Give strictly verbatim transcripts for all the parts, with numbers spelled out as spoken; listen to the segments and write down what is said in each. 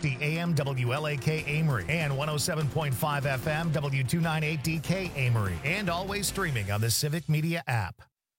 sixty A M W L A K Amory and one oh seven point five F M W two ninety-eight D K Amory, and always streaming on the Civic Media app.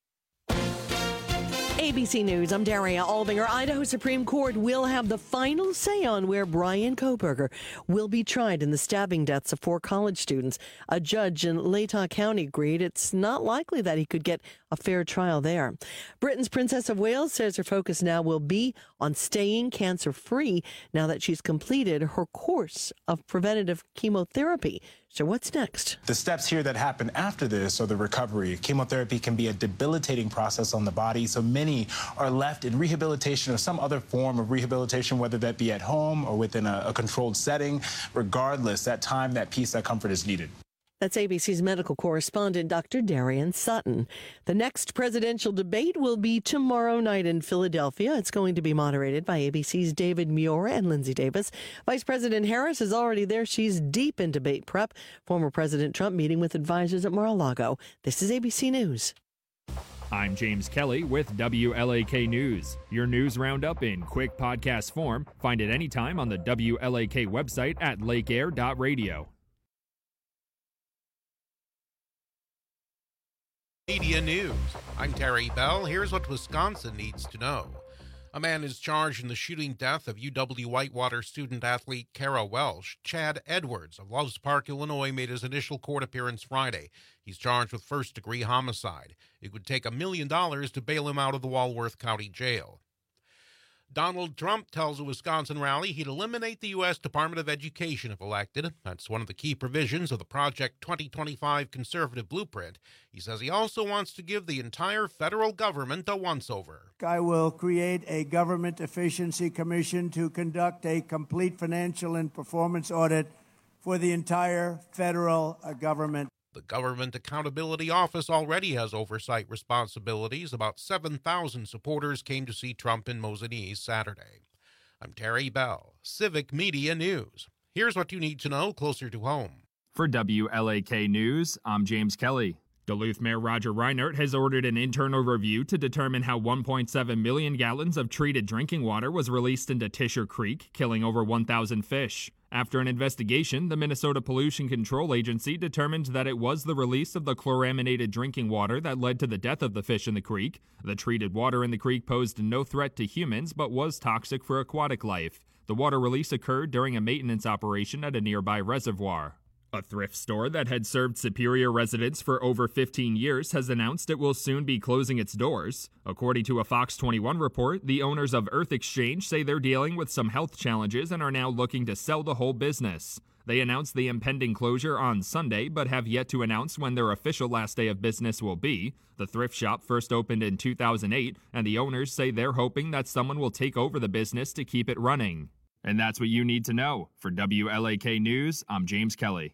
A B C News, I'm Daria Albinger. Idaho Supreme Court will have the final say on where Brian Kohberger will be tried in the stabbing deaths of four college students. A judge in Latah County agreed it's not likely that he could get a fair trial there. Britain's Princess of Wales says her focus now will be on staying cancer-free now that she's completed her course of preventative chemotherapy. So what's next? The steps here that happen after this are the recovery. Chemotherapy can be a debilitating process on the body, so many are left in rehabilitation or some other form of rehabilitation, whether that be at home or within a, a controlled setting. Regardless, that time, that peace, that comfort is needed. That's A B C's medical correspondent, Doctor Darian Sutton. The next presidential debate will be tomorrow night in Philadelphia. It's going to be moderated by A B C's David Muir and Lindsay Davis. Vice President Harris is already there. She's deep in debate prep. Former President Trump meeting with advisors at Mar-a-Lago. This is A B C News. I'm James Kelly with W L A K News. Your news roundup in quick podcast form. Find it anytime on the W L A K website at lake air dot radio. Media News. I'm Terry Bell. Here's what Wisconsin needs to know. A man is charged in the shooting death of U W Whitewater student-athlete Kara Welsh. Chad Edwards of Loves Park, Illinois, made his initial court appearance Friday. He's charged with first-degree homicide. It would take a million dollars to bail him out of the Walworth County Jail. Donald Trump tells a Wisconsin rally he'd eliminate the U S Department of Education if elected. That's one of the key provisions of the Project twenty twenty-five conservative blueprint. He says he also wants to give the entire federal government a once-over. I will create a government efficiency commission to conduct a complete financial and performance audit for the entire federal uh, government. The Government Accountability Office already has oversight responsibilities. About seven thousand supporters came to see Trump in Mosinee Saturday. I'm Terry Bell, Civic Media News. Here's what you need to know closer to home. For W L A K News, I'm James Kelly. Duluth Mayor Roger Reinert has ordered an internal review to determine how one point seven million gallons of treated drinking water was released into Tisher Creek, killing over one thousand fish. After an investigation, the Minnesota Pollution Control Agency determined that it was the release of the chloraminated drinking water that led to the death of the fish in the creek. The treated water in the creek posed no threat to humans, but was toxic for aquatic life. The water release occurred during a maintenance operation at a nearby reservoir. A thrift store that had served Superior residents for over fifteen years has announced it will soon be closing its doors. According to a Fox twenty-one report, the owners of Earth Exchange say they're dealing with some health challenges and are now looking to sell the whole business. They announced the impending closure on Sunday, but have yet to announce when their official last day of business will be. The thrift shop first opened in two thousand eight, and the owners say they're hoping that someone will take over the business to keep it running. And that's what you need to know. For W L A K News, I'm James Kelly.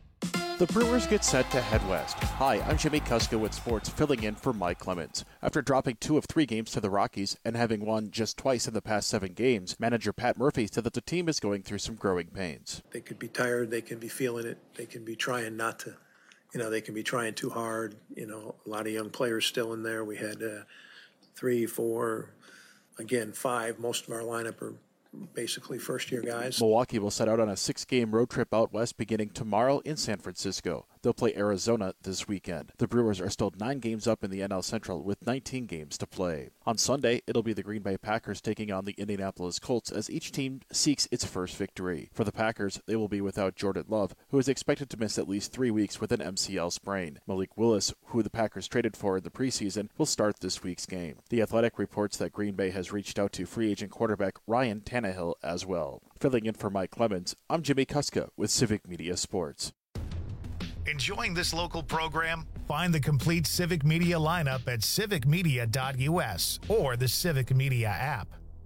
The Brewers get set to head west. Hi, I'm Jimmy Kuska with sports, filling in for Mike Clemens. After dropping two of three games to the Rockies and having won just twice in the past seven games, manager Pat Murphy said that the team is going through some growing pains. They could be tired, they can be feeling it, they can be trying not to, you know, they can be trying too hard. You know, a lot of young players still in there. We had uh, three, four, again, five. Most of our lineup are basically first-year guys. Milwaukee will set out on a six-game road trip out west beginning tomorrow in San Francisco. They'll play Arizona this weekend. The Brewers are still nine games up in the N L Central with nineteen games to play. On Sunday, it'll be the Green Bay Packers taking on the Indianapolis Colts as each team seeks its first victory. For the Packers, they will be without Jordan Love, who is expected to miss at least three weeks with an M C L sprain. Malik Willis, who the Packers traded for in the preseason, will start this week's game. The Athletic reports that Green Bay has reached out to free agent quarterback Ryan Tannehill as well. Filling in for Mike Clemens, I'm Jimmy Kuska with Civic Media Sports. Enjoying this local program? Find the complete Civic Media lineup at civic media dot u s or the Civic Media app.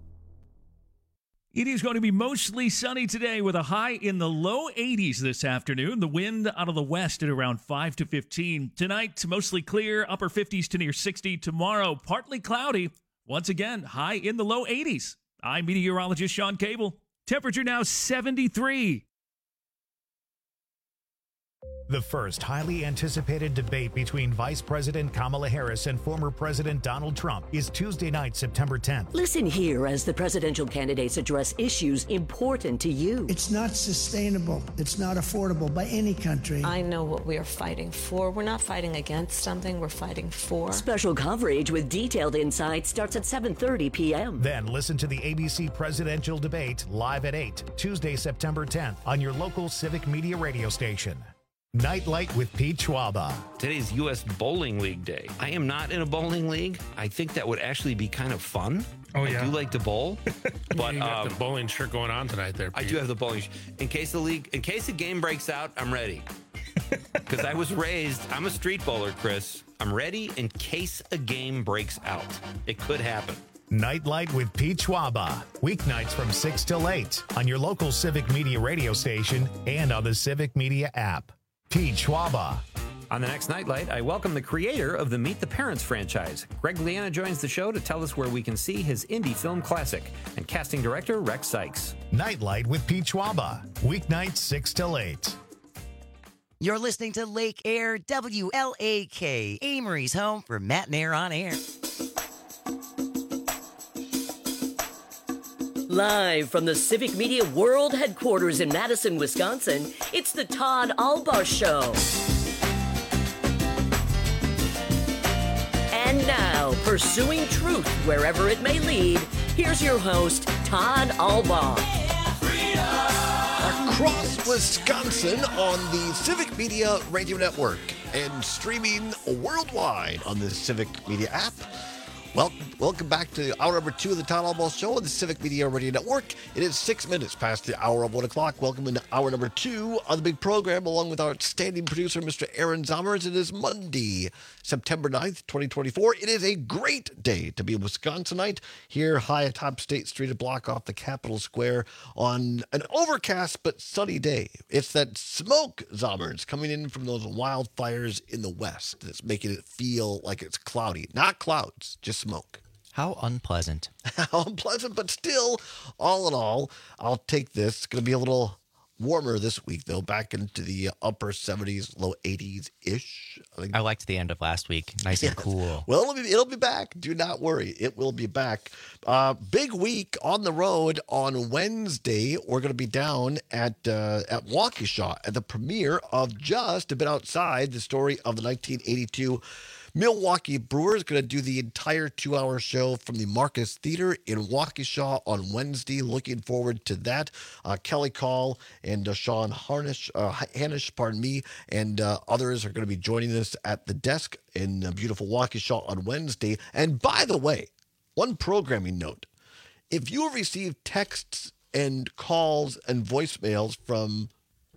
It is going to be mostly sunny today with a high in the low eighties this afternoon. The wind out of the west at around five to fifteen. Tonight, mostly clear, upper fifties to near sixty. Tomorrow, partly cloudy. Once again, high in the low eighties. I'm meteorologist Sean Cable. Temperature now seventy-three. The first highly anticipated debate between Vice President Kamala Harris and former President Donald Trump is Tuesday night, September tenth. Listen here as the presidential candidates address issues important to you. It's not sustainable. It's not affordable by any country. I know what we are fighting for. We're not fighting against something. We're fighting for. Special coverage with detailed insight starts at seven thirty p.m. Then listen to the A B C presidential debate live at eight, Tuesday, September tenth on your local Civic Media radio station. Nightlight with Pete Schwaba. Today's U S Bowling League Day. I am not in a bowling league. I think that would actually be kind of fun. Oh, yeah. I do like to bowl. But you got um, the bowling shirt going on tonight there, Pete. I do have the bowling shirt. In case the league, in case the game breaks out, I'm ready. Because I was raised, I'm a street bowler, Chris. I'm ready in case a game breaks out. It could happen. Nightlight with Pete Schwaba. Weeknights from six till eight on your local Civic Media radio station and on the Civic Media app. Pete Schwaba. On the next Nightlight, I welcome the creator of the Meet the Parents franchise. Greg Liana joins the show to tell us where we can see his indie film classic, and casting director Rex Sykes. Nightlight with Pete Schwaba. Weeknights six till eight. You're listening to Lake Air W L A K, Amory's home for Matt and Air on Air. Live from the Civic Media World Headquarters in Madison, Wisconsin, it's the Todd Albaugh Show. And now, pursuing truth wherever it may lead, here's your host, Todd Albaugh. Across Wisconsin on the Civic Media Radio Network and streaming worldwide on the Civic Media app. Well, welcome back to hour number two of the Todd Albaugh Show on the Civic Media Radio Network. It is six minutes past the hour of one o'clock. Welcome into hour number two of the big program, along with our outstanding producer, Mister Aaron Zommers. It is Monday, September ninth, twenty twenty-four. It is a great day to be a Wisconsinite here high atop State Street, a block off the Capitol Square on an overcast but sunny day. It's that smoke, Zommers, coming in from those wildfires in the west that's making it feel like it's cloudy. Not clouds, just smoke. How unpleasant. How unpleasant, but still, all in all, I'll take this. It's going to be a little warmer this week, though, back into the upper seventies, low eighties-ish. I, think. I liked the end of last week. Nice yes. and cool. Well, it'll be, it'll be back. Do not worry. It will be back. Uh, big week on the road on Wednesday. We're going to be down at uh, at Waukesha at the premiere of Just a Bit Outside, the story of the nineteen eighty-two Milwaukee Brewers. Going to do the entire two-hour show from the Marcus Theater in Waukesha on Wednesday. Looking forward to that. Uh, Kelly Call and uh, Sean Harnish, uh, Hanish, pardon me, and uh, others are going to be joining us at the desk in uh, beautiful Waukesha on Wednesday. And by the way, one programming note. If you receive texts and calls and voicemails from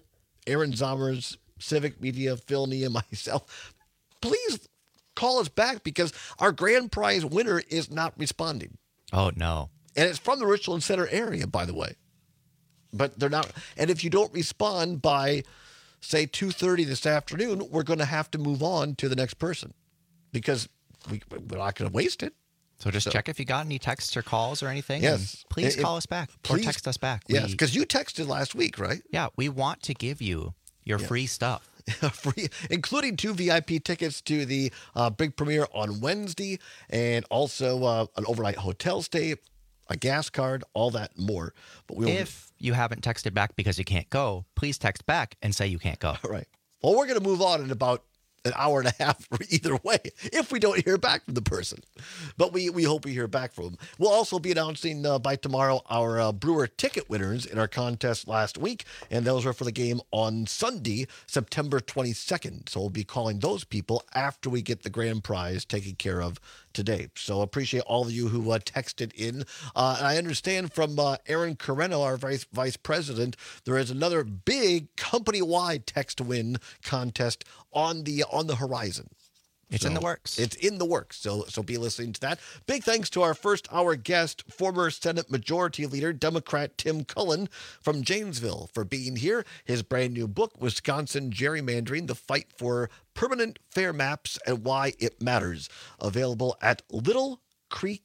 Aaron Zommers, Civic Media, Phil Nee, and myself, please call us back because our grand prize winner is not responding. Oh, no. And it's from the Richland Center area, by the way. But they're not. And if you don't respond by, say, two thirty this afternoon, we're going to have to move on to the next person because we, we're not going to waste it. So just so, check if you got any texts or calls or anything. Yes. Please it, call us back please, or text us back. Yes, because you texted last week, right? Yeah, we want to give you your yes. free stuff. Free, including two V I P tickets to the uh, big premiere on Wednesday, and also uh, an overnight hotel stay, a gas card, all that and more. But we if you haven't texted back because you can't go, please text back and say you can't go. All right. Well, we're going to move on in about an hour and a half either way if we don't hear back from the person. But we, we hope we hear back from them. We'll also be announcing uh, by tomorrow our uh, Brewer ticket winners in our contest last week, and those are for the game on Sunday, September twenty-second. So we'll be calling those people after we get the grand prize taken care of today. So appreciate all of you who uh, texted in. Uh, and I understand from uh, Aaron Carreno, our vice, vice president, there is another big company-wide text-to-win contest on the on the horizon. It's so in the works. It's in the works. So so be listening to that. Big thanks to our first hour guest, former Senate Majority Leader, Democrat Tim Cullen from Janesville, for being here. His brand new book, Wisconsin Gerrymandering, The Fight for Permanent Fair Maps and Why It Matters, available at Little Creek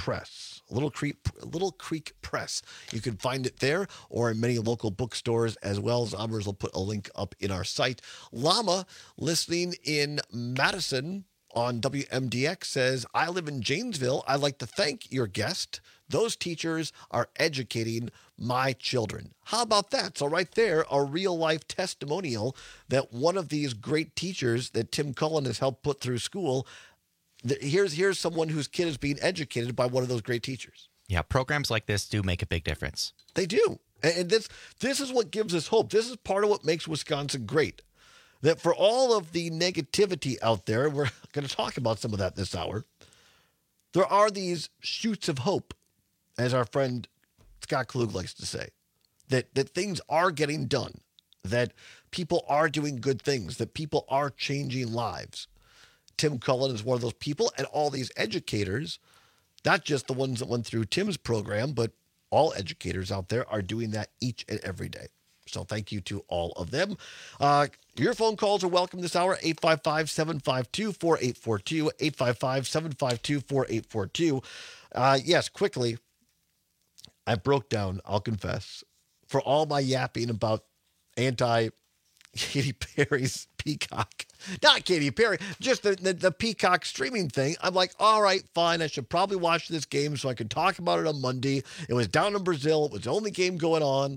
Press. Little Creek, Little Creek Press. You can find it there or in many local bookstores as well. As Amers will put a link up in our site. Llama, listening in Madison on W M D X, says, I live in Janesville. I'd like to thank your guest. Those teachers are educating my children. How about that? So right there, a real-life testimonial that one of these great teachers that Tim Cullen has helped put through school, here's, here's someone whose kid is being educated by one of those great teachers. Yeah, programs like this do make a big difference. They do. And this, this is what gives us hope. This is part of what makes Wisconsin great. That for all of the negativity out there, we're going to talk about some of that this hour, there are these shoots of hope, as our friend Scott Klug likes to say, that, that things are getting done, that people are doing good things, that people are changing lives. Tim Cullen is one of those people, and all these educators, not just the ones that went through Tim's program, but all educators out there are doing that each and every day. So thank you to all of them. Uh, your phone calls are welcome this hour, eight five five, seven five two, four eight four two, eight five five, seven five two, four eight four two. Uh, yes, quickly, I broke down, I'll confess, for all my yapping about anti-Katy Perry's Peacock. Not Katy Perry, just the, the, the Peacock streaming thing. I'm like, all right, fine, I should probably watch this game so I can talk about it on Monday. It was down in Brazil. It was the only game going on.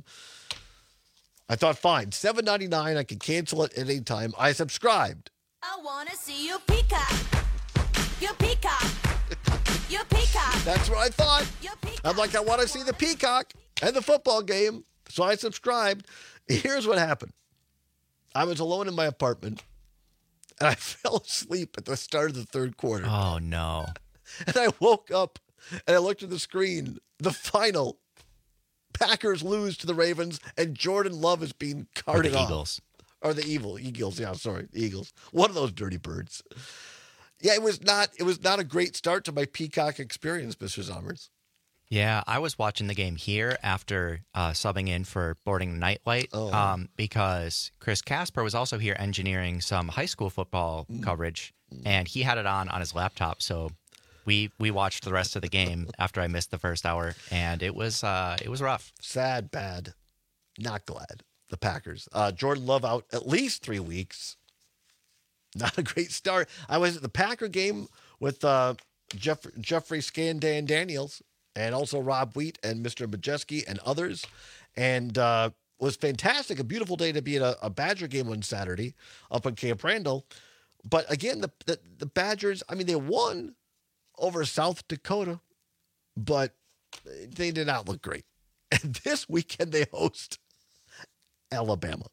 I thought, fine, seven ninety-nine, I could cancel it at any time. I subscribed. I want to see you peacock. You peacock. You peacock. That's what I thought. I'm like, I want to see the Peacock and the football game. So I subscribed. Here's what happened. I was alone in my apartment, and I fell asleep at the start of the third quarter. Oh, no. And I woke up, and I looked at the screen. The final, Packers lose to the Ravens, and Jordan Love is being carted or the off. Eagles. Or the evil Eagles. Yeah, sorry, the Eagles. One of those dirty birds. Yeah, it was not. It was not a great start to my Peacock experience, Mister Zommers. Yeah, I was watching the game here after uh, subbing in for Boarding Nightlight Oh. um, because Chris Casper was also here engineering some high school football Mm. coverage, and he had it on on his laptop. So we we watched the rest of the game after I missed the first hour, and it was uh, it was rough. Sad, bad, not glad. The Packers. Uh, Jordan Love out at least three weeks. Not a great start. I was at the Packer game with uh, Jeff, Jeffrey Scandan Daniels and also Rob Wheat and Mister Majeski and others. And uh, it was fantastic. A beautiful day to be at a, a Badger game on Saturday up in Camp Randall. But again, the, the, the Badgers, I mean, they won over South Dakota, but they did not look great. And this weekend they host Alabama.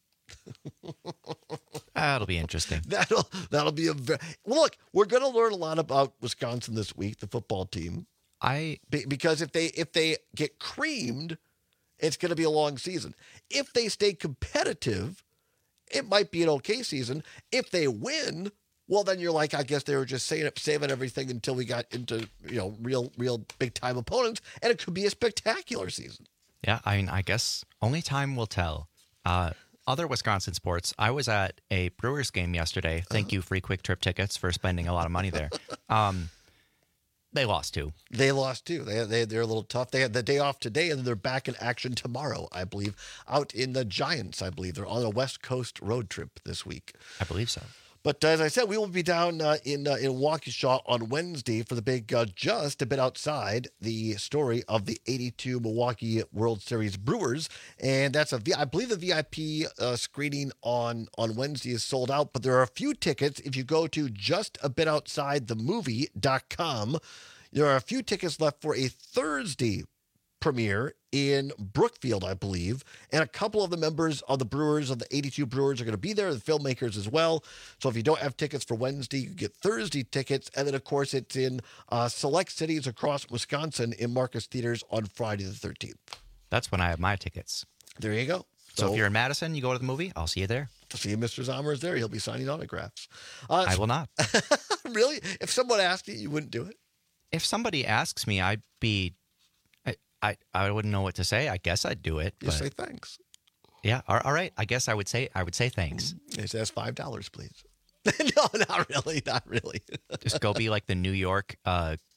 That'll be interesting. That'll that'll be a very, look. We're going to learn a lot about Wisconsin this week, the football team. I Be, because if they if they get creamed, it's going to be a long season. If they stay competitive, it might be an okay season. If they win, well, then you're like, I guess they were just saving saving everything until we got into you know real real big time opponents, and it could be a spectacular season. Yeah, I mean, I guess only time will tell. Uh, other Wisconsin sports, I was at a Brewers game yesterday. Thank you, Free Quick Trip tickets, for spending a lot of money there. Um, they lost two. They lost two. They, they, they're a little tough. They had the day off today, and they're back in action tomorrow, I believe, out in the Giants, I believe. They're on a West Coast road trip this week. I believe so. But as I said, we will be down uh, in uh, in Waukesha on Wednesday for the big, uh, just a bit outside, the story of the eighty-two Milwaukee World Series Brewers. And that's a, I believe the V I P uh, screening on, on Wednesday is sold out, but there are a few tickets. If you go to just a bit outside the movie dot com, there are a few tickets left for a Thursday premiere in Brookfield, I believe, and a couple of the members of the Brewers, of the eighty-two Brewers, are going to be there, the filmmakers as well. So if you don't have tickets for Wednesday, you get Thursday tickets, and then, of course, it's in uh, select cities across Wisconsin in Marcus Theaters on Friday the thirteenth. That's when I have my tickets. There you go. So, so if you're in Madison, you go to the movie, I'll see you there. See Mister Zomer is there. He'll be signing autographs. Uh, I will not. Really? If someone asked you, you wouldn't do it? If somebody asks me, I'd be... I, I wouldn't know what to say. I guess I'd do it. You but say thanks. Yeah. All, all right. I guess I would say I would say thanks. It says five dollars, please. No, not really. Not really. Just go be like the New York uh,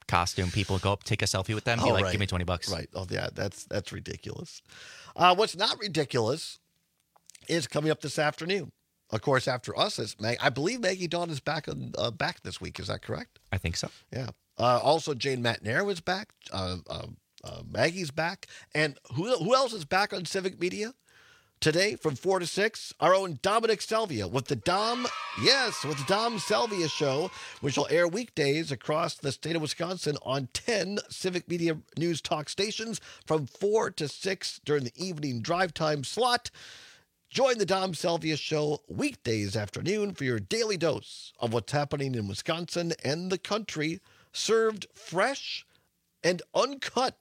costume people go up, take a selfie with them, be Oh, like, right. give me twenty bucks. Right. Oh, yeah, that's that's ridiculous. Uh, what's not ridiculous is coming up this afternoon. Of course, after us, it's Mag- I believe Maggie Dawn is back on, uh, back this week. Is that correct? I think so. Yeah. Uh, also, Jane Matnair was back. Uh, uh, uh, Maggie's back. And who who else is back on Civic Media? Today, from four to six, our own Dominic Selvia with the Dom, yes, with the Dom Selvia Show, which will air weekdays across the state of Wisconsin on ten Civic Media News Talk stations from four to six during the evening drive time slot. Join the Dom Selvia Show weekdays afternoon for your daily dose of what's happening in Wisconsin and the country, served fresh and uncut.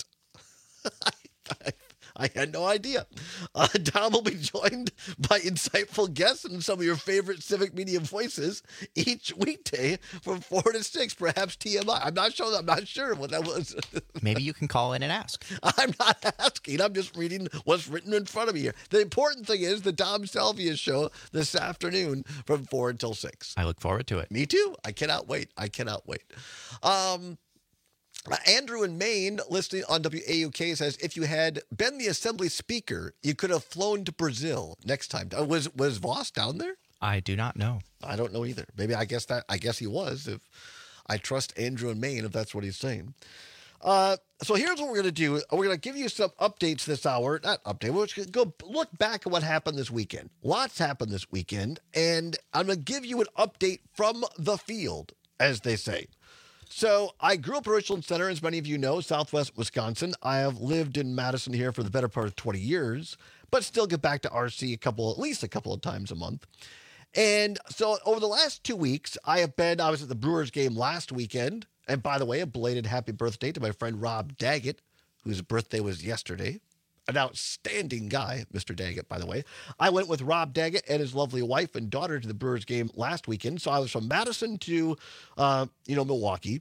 I, I had no idea. Uh, Dom will be joined by insightful guests and some of your favorite Civic Media voices each weekday from four to six, perhaps T M I. I'm not sure. I'm not sure what that was. Maybe you can call in and ask. I'm not asking. I'm just reading what's written in front of me here. The important thing is the Dom Selvia Show this afternoon from four until six. I look forward to it. Me too. I cannot wait. I cannot wait. Um, Andrew in Maine, listening on W A U K, says, if you had been the Assembly Speaker, you could have flown to Brazil next time. Uh, Was was Voss down there? I do not know. I don't know either. Maybe I guess that I guess he was. If I trust Andrew in Maine, if that's what he's saying. Uh, so here's what we're going to do. We're going to give you some updates this hour. Not update. We're just going to go look back at what happened this weekend. Lots happened this weekend, and I'm going to give you an update from the field, as they say. So I grew up in Richland Center, as many of you know, Southwest Wisconsin. I have lived in Madison here for the better part of twenty years, but still get back to R C a couple, at least a couple of times a month. And so over the last two weeks, I have been, I was at the Brewers game last weekend. And by the way, a belated happy birthday to my friend Rob Daggett, whose birthday was yesterday. An outstanding guy, Mister Daggett, by the way. I went with Rob Daggett and his lovely wife and daughter to the Brewers game last weekend. So I was from Madison to, uh, you know, Milwaukee.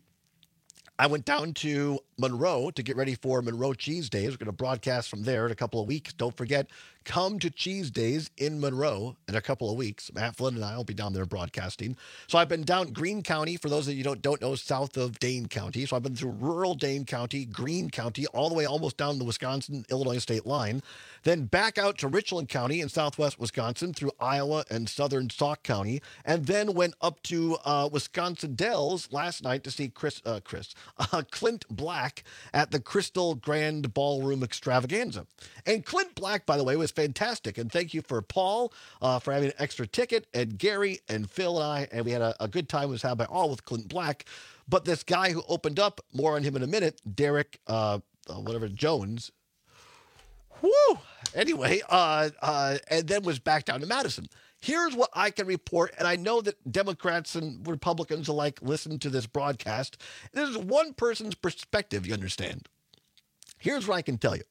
I went down to Monroe to get ready for Monroe Cheese Days. We're going to broadcast from there in a couple of weeks. Don't forget, come to Cheese Days in Monroe in a couple of weeks. Matt Flynn and I will be down there broadcasting. So I've been down Greene County, for those of you who don't, don't know, south of Dane County. So I've been through rural Dane County, Greene County, all the way almost down the Wisconsin-Illinois state line. Then back out to Richland County in southwest Wisconsin through Iowa and southern Sauk County. And then went up to uh, Wisconsin Dells last night to see Chris, uh, Chris, uh, Clint Black at the Crystal Grand Ballroom Extravaganza. And Clint Black, by the way, was fantastic. And thank you for Paul uh, for having an extra ticket, and Gary and Phil and I, and we had a, a good time. It was had by all with Clint Black. But this guy who opened up, more on him in a minute, Derek, uh, uh, whatever, Jones. Woo! Anyway, uh, uh, and then was back down to Madison. Here's what I can report, and I know that Democrats and Republicans alike listen to this broadcast. This is one person's perspective, you understand. Here's what I can tell you.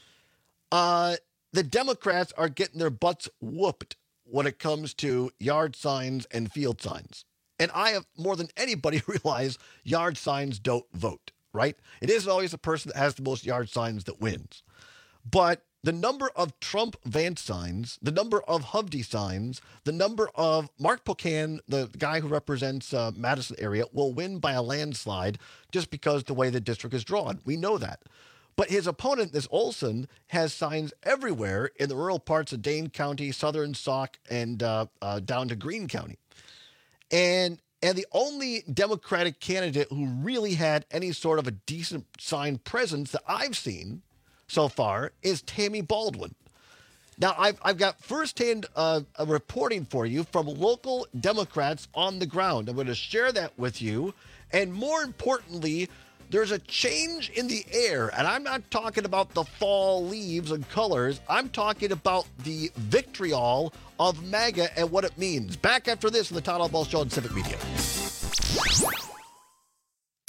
Uh, the Democrats are getting their butts whooped when it comes to yard signs and field signs. And I have, more than anybody, realized yard signs don't vote, right? It isn't always the person that has the most yard signs that wins. But the number of Trump Vance signs, the number of Hovde signs, the number of Mark Pocan, the guy who represents uh, Madison area, will win by a landslide just because the way the district is drawn. We know that. But his opponent, this Olson, has signs everywhere in the rural parts of Dane County, southern Sauk, and uh, uh, down to Greene County. And and the only Democratic candidate who really had any sort of a decent sign presence that I've seen so far is Tammy Baldwin. Now, I've, I've got firsthand uh, reporting for you from local Democrats on the ground. I'm going to share that with you. And more importantly, there's a change in the air. And I'm not talking about the fall leaves and colors. I'm talking about the vitriol of MAGA and what it means. Back after this on the Todd Albaugh Show on Civic Media.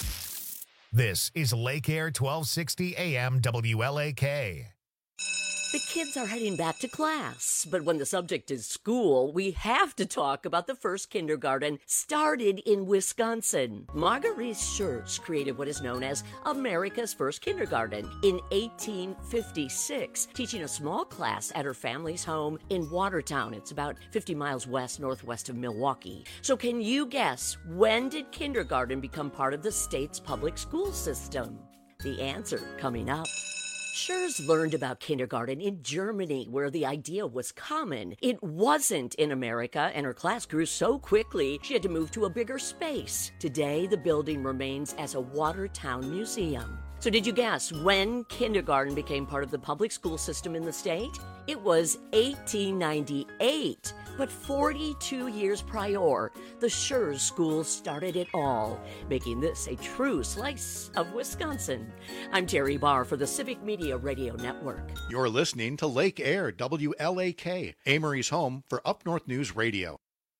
This is Lake Air twelve sixty A M W L A K. The kids are heading back to class, but when the subject is school, we have to talk about the first kindergarten started in Wisconsin. Marguerite Schurz created what is known as America's first kindergarten in eighteen fifty-six, teaching a small class at her family's home in Watertown. It's about fifty miles west northwest of Milwaukee. So can you guess, when did kindergarten become part of the state's public school system? The answer coming up. Schurz learned about kindergarten in Germany, where the idea was common. It wasn't in America, and her class grew so quickly she had to move to a bigger space. Today, the building remains as a Watertown museum. So did you guess when kindergarten became part of the public school system in the state? It was eighteen ninety-eight. But forty-two years prior, the Schurz School started it all, making this a true slice of Wisconsin. I'm Terry Barr for the Civic Media Radio Network. You're listening to Lake Air, W L A K, Amory's home for Up North News Radio.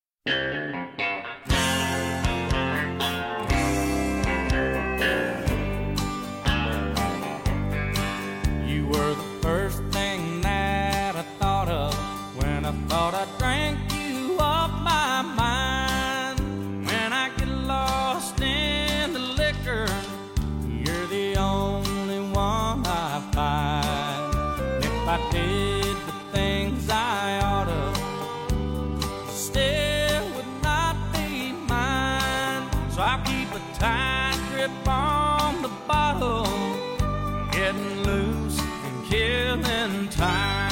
You were the first thing that I thought of when I thought I drank you off my mind. When I get lost in the liquor, you're the only one I find. If I did the things I ought to, still would not be mine. So I keep a tight grip on the bottle, getting loose and killing time.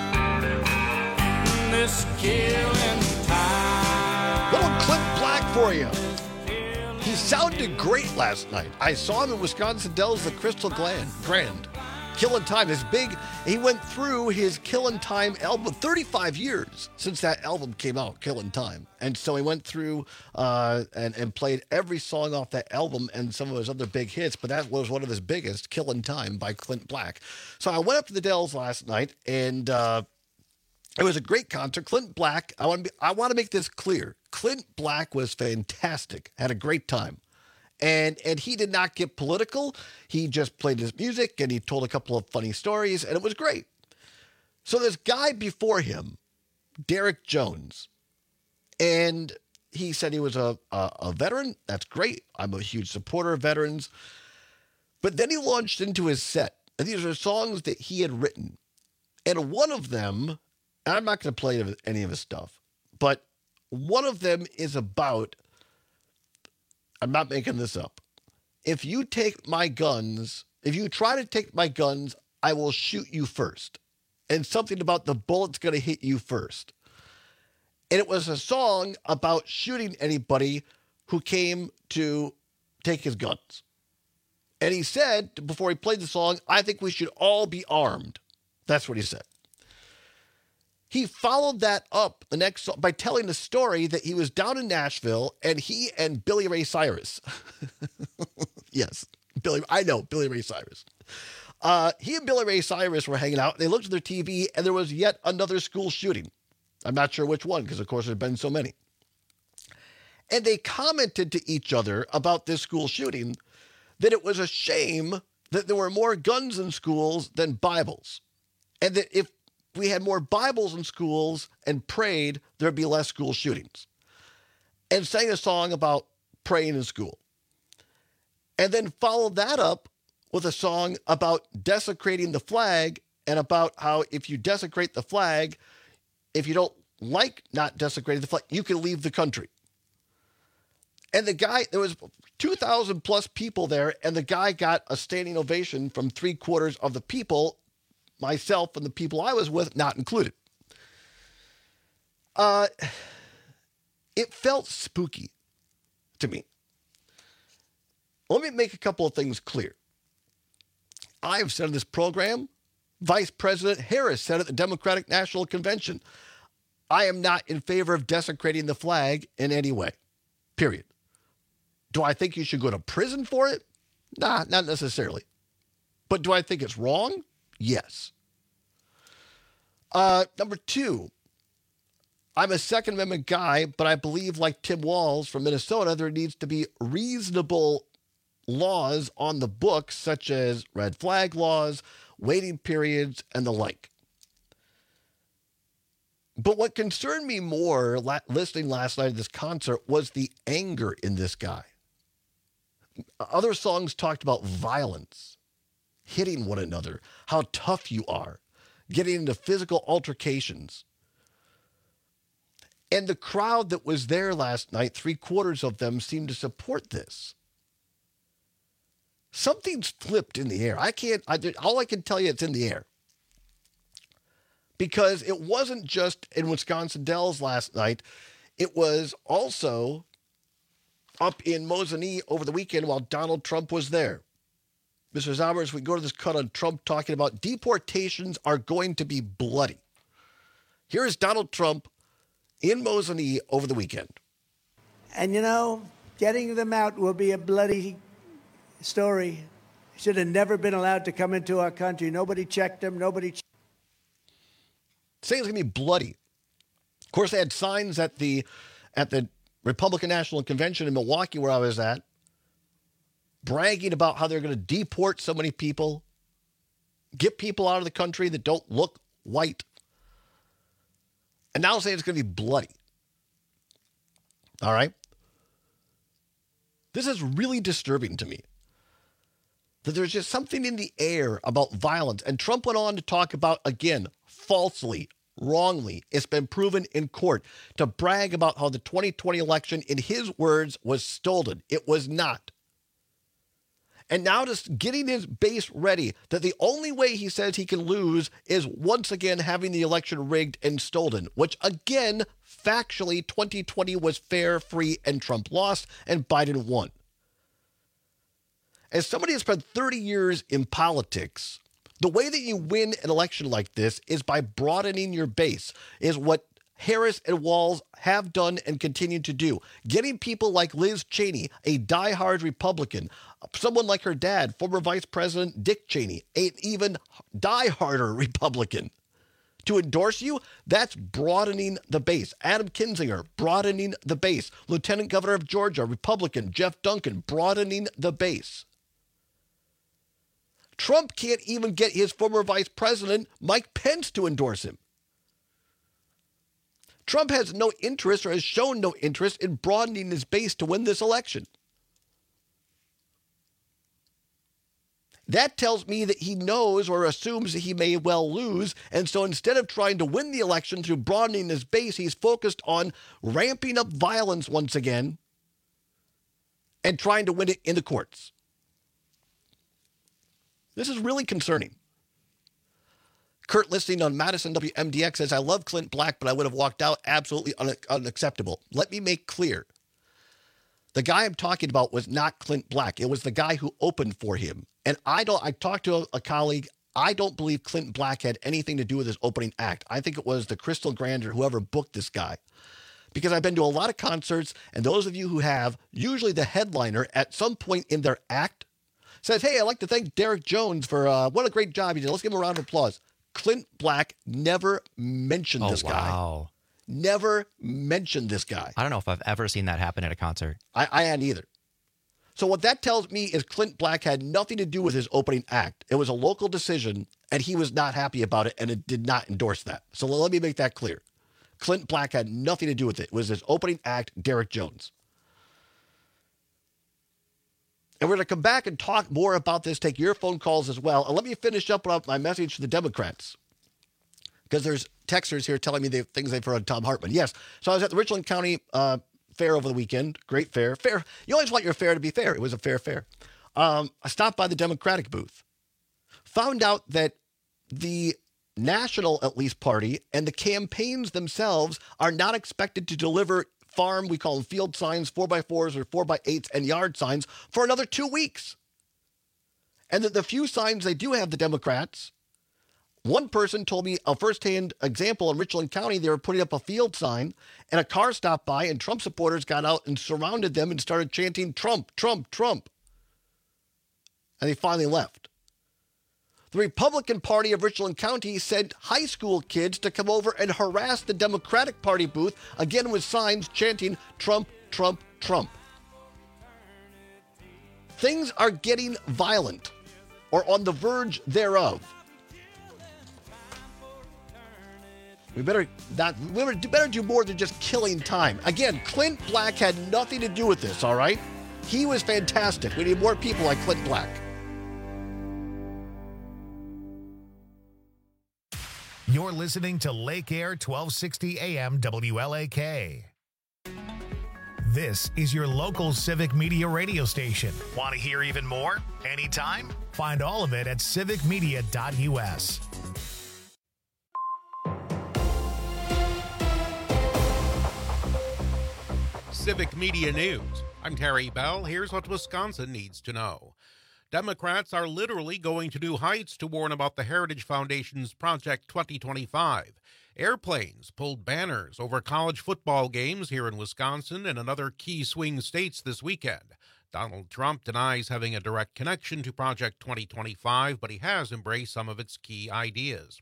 This killing time. Little Clint Black for you. He sounded great last night. I saw him in Wisconsin Dells, the Crystal Grand. Grand. Killing Time is big. He went through his Killing Time album, thirty-five years since that album came out, Killing Time. And so he went through uh, and, and played every song off that album and some of his other big hits, but that was one of his biggest, Killing Time by Clint Black. So I went up to the Dells last night, and uh, it was a great concert. Clint Black, I want to be, I want to make this clear. Clint Black was fantastic, had a great time. And and he did not get political. He just played his music, and he told a couple of funny stories, and it was great. So this guy before him, Derek Jones, and he said he was a, a, a veteran. That's great. I'm a huge supporter of veterans. But then he launched into his set, and these are songs that he had written. And one of them, and I'm not going to play any of his stuff, but one of them is about, I'm not making this up. If you take my guns, if you try to take my guns, I will shoot you first. And something about the bullet's going to hit you first. And it was a song about shooting anybody who came to take his guns. And he said, before he played the song, I think we should all be armed. That's what he said. He followed that up the next song by telling the story that he was down in Nashville and he and Billy Ray Cyrus. Yes, Billy. I know, Billy Ray Cyrus. Uh, he and Billy Ray Cyrus were hanging out. And they looked at their T V and there was yet another school shooting. I'm not sure which one because, of course, there have been so many. And they commented to each other about this school shooting that it was a shame that there were more guns in schools than Bibles. And that if we had more Bibles in schools and prayed, there'd be less school shootings. And sang a song about praying in school. And then followed that up with a song about desecrating the flag and about how if you desecrate the flag, if you don't like not desecrating the flag, you can leave the country. And the guy, there was two thousand plus people there, and the guy got a standing ovation from three quarters of the people, myself and the people I was with, not included. Uh, it felt spooky to me. Let me make a couple of things clear. I have said in this program, Vice President Harris said at the Democratic National Convention, I am not in favor of desecrating the flag in any way, period. Do I think you should go to prison for it? Nah, not necessarily. But do I think it's wrong? Yes. Uh, number two, I'm a Second Amendment guy, but I believe, like Tim Walz from Minnesota, there needs to be reasonable laws on the books, such as red flag laws, waiting periods, and the like. But what concerned me more la- listening last night at this concert was the anger in this guy. Other songs talked about violence, hitting one another, how tough you are, getting into physical altercations. And the crowd that was there last night, three quarters of them seemed to support this. Something's flipped in the air. I can't, I, all I can tell you, it's in the air. Because it wasn't just in Wisconsin Dells last night. It was also up in Mosinee over the weekend while Donald Trump was there. Mister Zomers, we go to this cut on Trump talking about deportations are going to be bloody. Here is Donald Trump in Mosinee over the weekend. And, you know, getting them out will be a bloody story. Should have never been allowed to come into our country. Nobody checked them. Nobody checked. Saying it's going to be bloody. Of course, they had signs at the at the Republican National Convention in Milwaukee where I was at, bragging about how they're going to deport so many people, get people out of the country that don't look white. And now saying it's going to be bloody. All right? This is really disturbing to me. That there's just something in the air about violence. And Trump went on to talk about, again, falsely, wrongly, it's been proven in court, to brag about how the twenty twenty election, in his words, was stolen. It was not. And now just getting his base ready that the only way he says he can lose is once again having the election rigged and stolen, which again, factually, twenty twenty was fair, free, and Trump lost, and Biden won. As somebody who spent thirty years in politics, the way that you win an election like this is by broadening your base, is what Harris and Walz have done and continue to do. Getting people like Liz Cheney, a diehard Republican, someone like her dad, former Vice President Dick Cheney, an even dieharder Republican, to endorse you, that's broadening the base. Adam Kinzinger, broadening the base. Lieutenant Governor of Georgia, Republican, Jeff Duncan, broadening the base. Trump can't even get his former vice president, Mike Pence, to endorse him. Trump has no interest or has shown no interest in broadening his base to win this election. That tells me that he knows or assumes that he may well lose, and so instead of trying to win the election through broadening his base, he's focused on ramping up violence once again and trying to win it in the courts. This is really concerning. Kurt listening on Madison W M D X says, I love Clint Black, but I would have walked out. Absolutely un- unacceptable. Let me make clear. The guy I'm talking about was not Clint Black. It was the guy who opened for him. And I don't, I talked to a, a colleague. I don't believe Clint Black had anything to do with his opening act. I think it was the Crystal Grander, whoever booked this guy. Because I've been to a lot of concerts, and those of you who have, usually the headliner at some point in their act says, hey, I'd like to thank Derek Jones for uh, what a great job he did. Let's give him a round of applause. Clint Black never mentioned oh, this guy. Wow. Never mentioned this guy. I don't know if I've ever seen that happen at a concert. I, I hadn't either. So what that tells me is Clint Black had nothing to do with his opening act. It was a local decision, and he was not happy about it, and it did not endorse that. So let me make that clear. Clint Black had nothing to do with it. It was his opening act, Derek Jones. And we're going to come back and talk more about this, take your phone calls as well. And let me finish up with my message to the Democrats. Because there's texters here telling me the things they've heard on Tom Hartman. Yes. So I was at the Richland County uh, Fair over the weekend. Great fair. Fair. You always want your fair to be fair. It was a fair fair. Um, I stopped by the Democratic booth. Found out that the national, at least, party and the campaigns themselves are not expected to deliver farm, we call them field signs, four by fours or four by eights and yard signs for another two weeks. And that the few signs they do have, the Democrats, one person told me a firsthand example in Richland County, they were putting up a field sign and a car stopped by and Trump supporters got out and surrounded them and started chanting Trump, Trump, Trump. And they finally left. The Republican Party of Richland County sent high school kids to come over and harass the Democratic Party booth, again with signs chanting Trump, Trump, Trump. Things are getting violent, or on the verge thereof. We better not. We better, better do more than just killing time. Again, Clint Black had nothing to do with this, all right? He was fantastic. We need more people like Clint Black. You're listening to Lake Air twelve sixty A M W L A K. This is your local civic media radio station. Want to hear even more? Anytime? Find all of it at civic media dot U S. Civic Media News. I'm Terry Bell. Here's what Wisconsin needs to know. Democrats are literally going to new heights to warn about the Heritage Foundation's Project twenty twenty-five. Airplanes pulled banners over college football games here in Wisconsin and in other key swing states this weekend. Donald Trump denies having a direct connection to Project twenty twenty-five, but he has embraced some of its key ideas.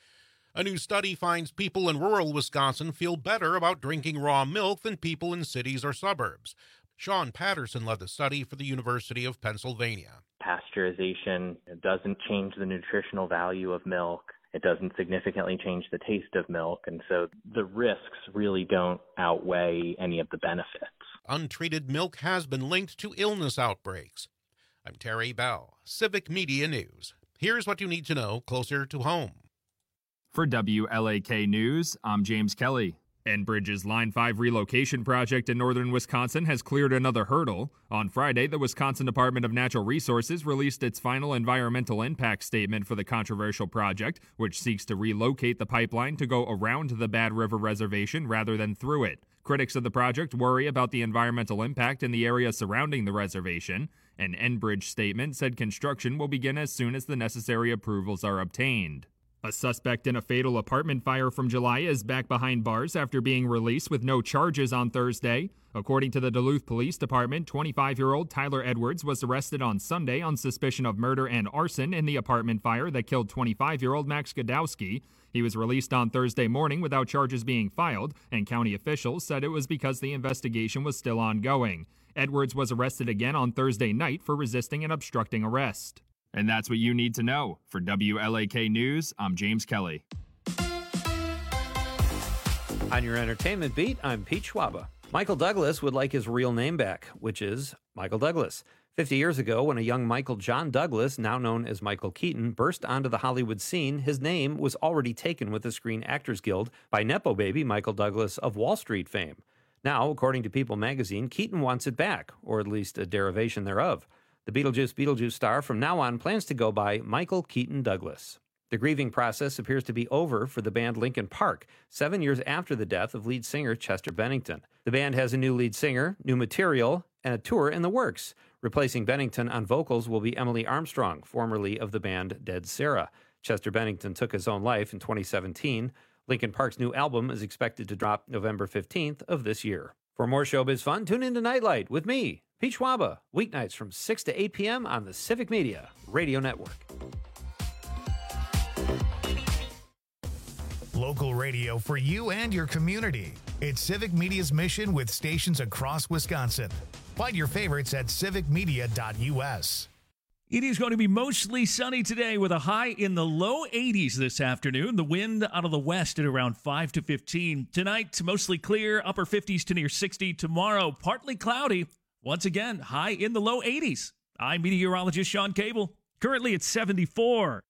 A new study finds people in rural Wisconsin feel better about drinking raw milk than people in cities or suburbs. Sean Patterson led the study for the University of Pennsylvania. Pasteurization doesn't change the nutritional value of milk. It doesn't significantly change the taste of milk. And so the risks really don't outweigh any of the benefits. Untreated milk has been linked to illness outbreaks. I'm Terry Bell, Civic Media News. Here's what you need to know closer to home. For W L A K News, I'm James Kelly. Enbridge's Line five relocation project in northern Wisconsin has cleared another hurdle. On Friday, the Wisconsin Department of Natural Resources released its final environmental impact statement for the controversial project, which seeks to relocate the pipeline to go around the Bad River Reservation rather than through it. Critics of the project worry about the environmental impact in the area surrounding the reservation. An Enbridge statement said construction will begin as soon as the necessary approvals are obtained. A suspect in a fatal apartment fire from July is back behind bars after being released with no charges on Thursday. According to the Duluth Police Department, twenty-five-year-old Tyler Edwards was arrested on Sunday on suspicion of murder and arson in the apartment fire that killed twenty-five-year-old Max Godowski. He was released on Thursday morning without charges being filed, and county officials said it was because the investigation was still ongoing. Edwards was arrested again on Thursday night for resisting and obstructing arrest. And that's what you need to know. For W L A K News, I'm James Kelly. On your entertainment beat, I'm Pete Schwaba. Michael Douglas would like his real name back, which is Michael Douglas. Fifty years ago, when a young Michael John Douglas, now known as Michael Keaton, burst onto the Hollywood scene, his name was already taken with the Screen Actors Guild by Nepo baby Michael Douglas of Wall Street fame. Now, according to People magazine, Keaton wants it back, or at least a derivation thereof. The Beetlejuice Beetlejuice star from now on plans to go by Michael Keaton Douglas. The grieving process appears to be over for the band Linkin Park, seven years after the death of lead singer Chester Bennington. The band has a new lead singer, new material, and a tour in the works. Replacing Bennington on vocals will be Emily Armstrong, formerly of the band Dead Sarah. Chester Bennington took his own life in twenty seventeen. Linkin Park's new album is expected to drop November fifteenth of this year. For more showbiz fun, tune in to Nightlight with me, Pete Schwaba, weeknights from six to eight p.m. on the Civic Media Radio Network. Local radio for you and your community. It's Civic Media's mission with stations across Wisconsin. Find your favorites at civic media dot U S. It is going to be mostly sunny today with a high in the low eighties this afternoon. The wind out of the west at around five to fifteen. Tonight, mostly clear, upper fifties to near sixty. Tomorrow, partly cloudy. Once again, high in the low eighties. I'm meteorologist Sean Cable. Currently at seventy-four.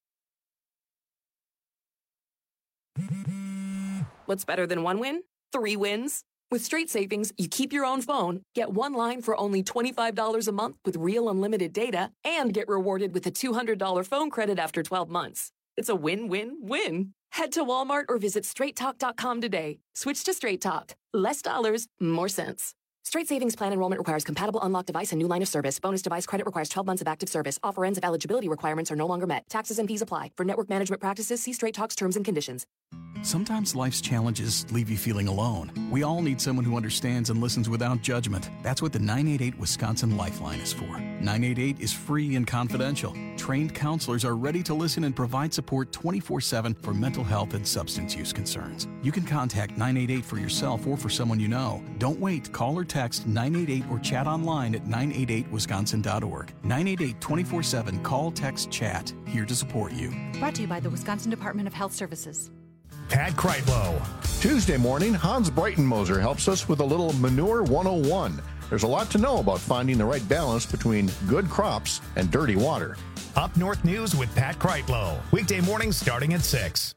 What's better than one win? Three wins. With Straight Savings, you keep your own phone, get one line for only twenty-five dollars a month with real unlimited data, and get rewarded with a two hundred dollars phone credit after twelve months. It's a win-win-win. Head to Walmart or visit straight talk dot com today. Switch to Straight Talk. Less dollars, more sense. Straight Savings Plan enrollment requires compatible unlocked device and new line of service. Bonus device credit requires twelve months of active service. Offer ends if eligibility requirements are no longer met. Taxes and fees apply. For network management practices, see Straight Talk's terms and conditions. Sometimes life's challenges leave you feeling alone. We all need someone who understands and listens without judgment. That's what the nine eight eight Wisconsin Lifeline is for. nine eight eight is free and confidential. Trained counselors are ready to listen and provide support twenty-four seven for mental health and substance use concerns. You can contact nine eight eight for yourself or for someone you know. Don't wait. Call or text nine eight eight or chat online at nine eight eight wisconsin dot org. nine eight eight twenty-four seven. Call, text, chat. Here to support you. Brought to you by the Wisconsin Department of Health Services. Pat Kreitlow. Tuesday morning, Hans Breitenmoser helps us with a little Manure one oh one. There's a lot to know about finding the right balance between good crops and dirty water. Up North News with Pat Kreitlow. Weekday mornings starting at six.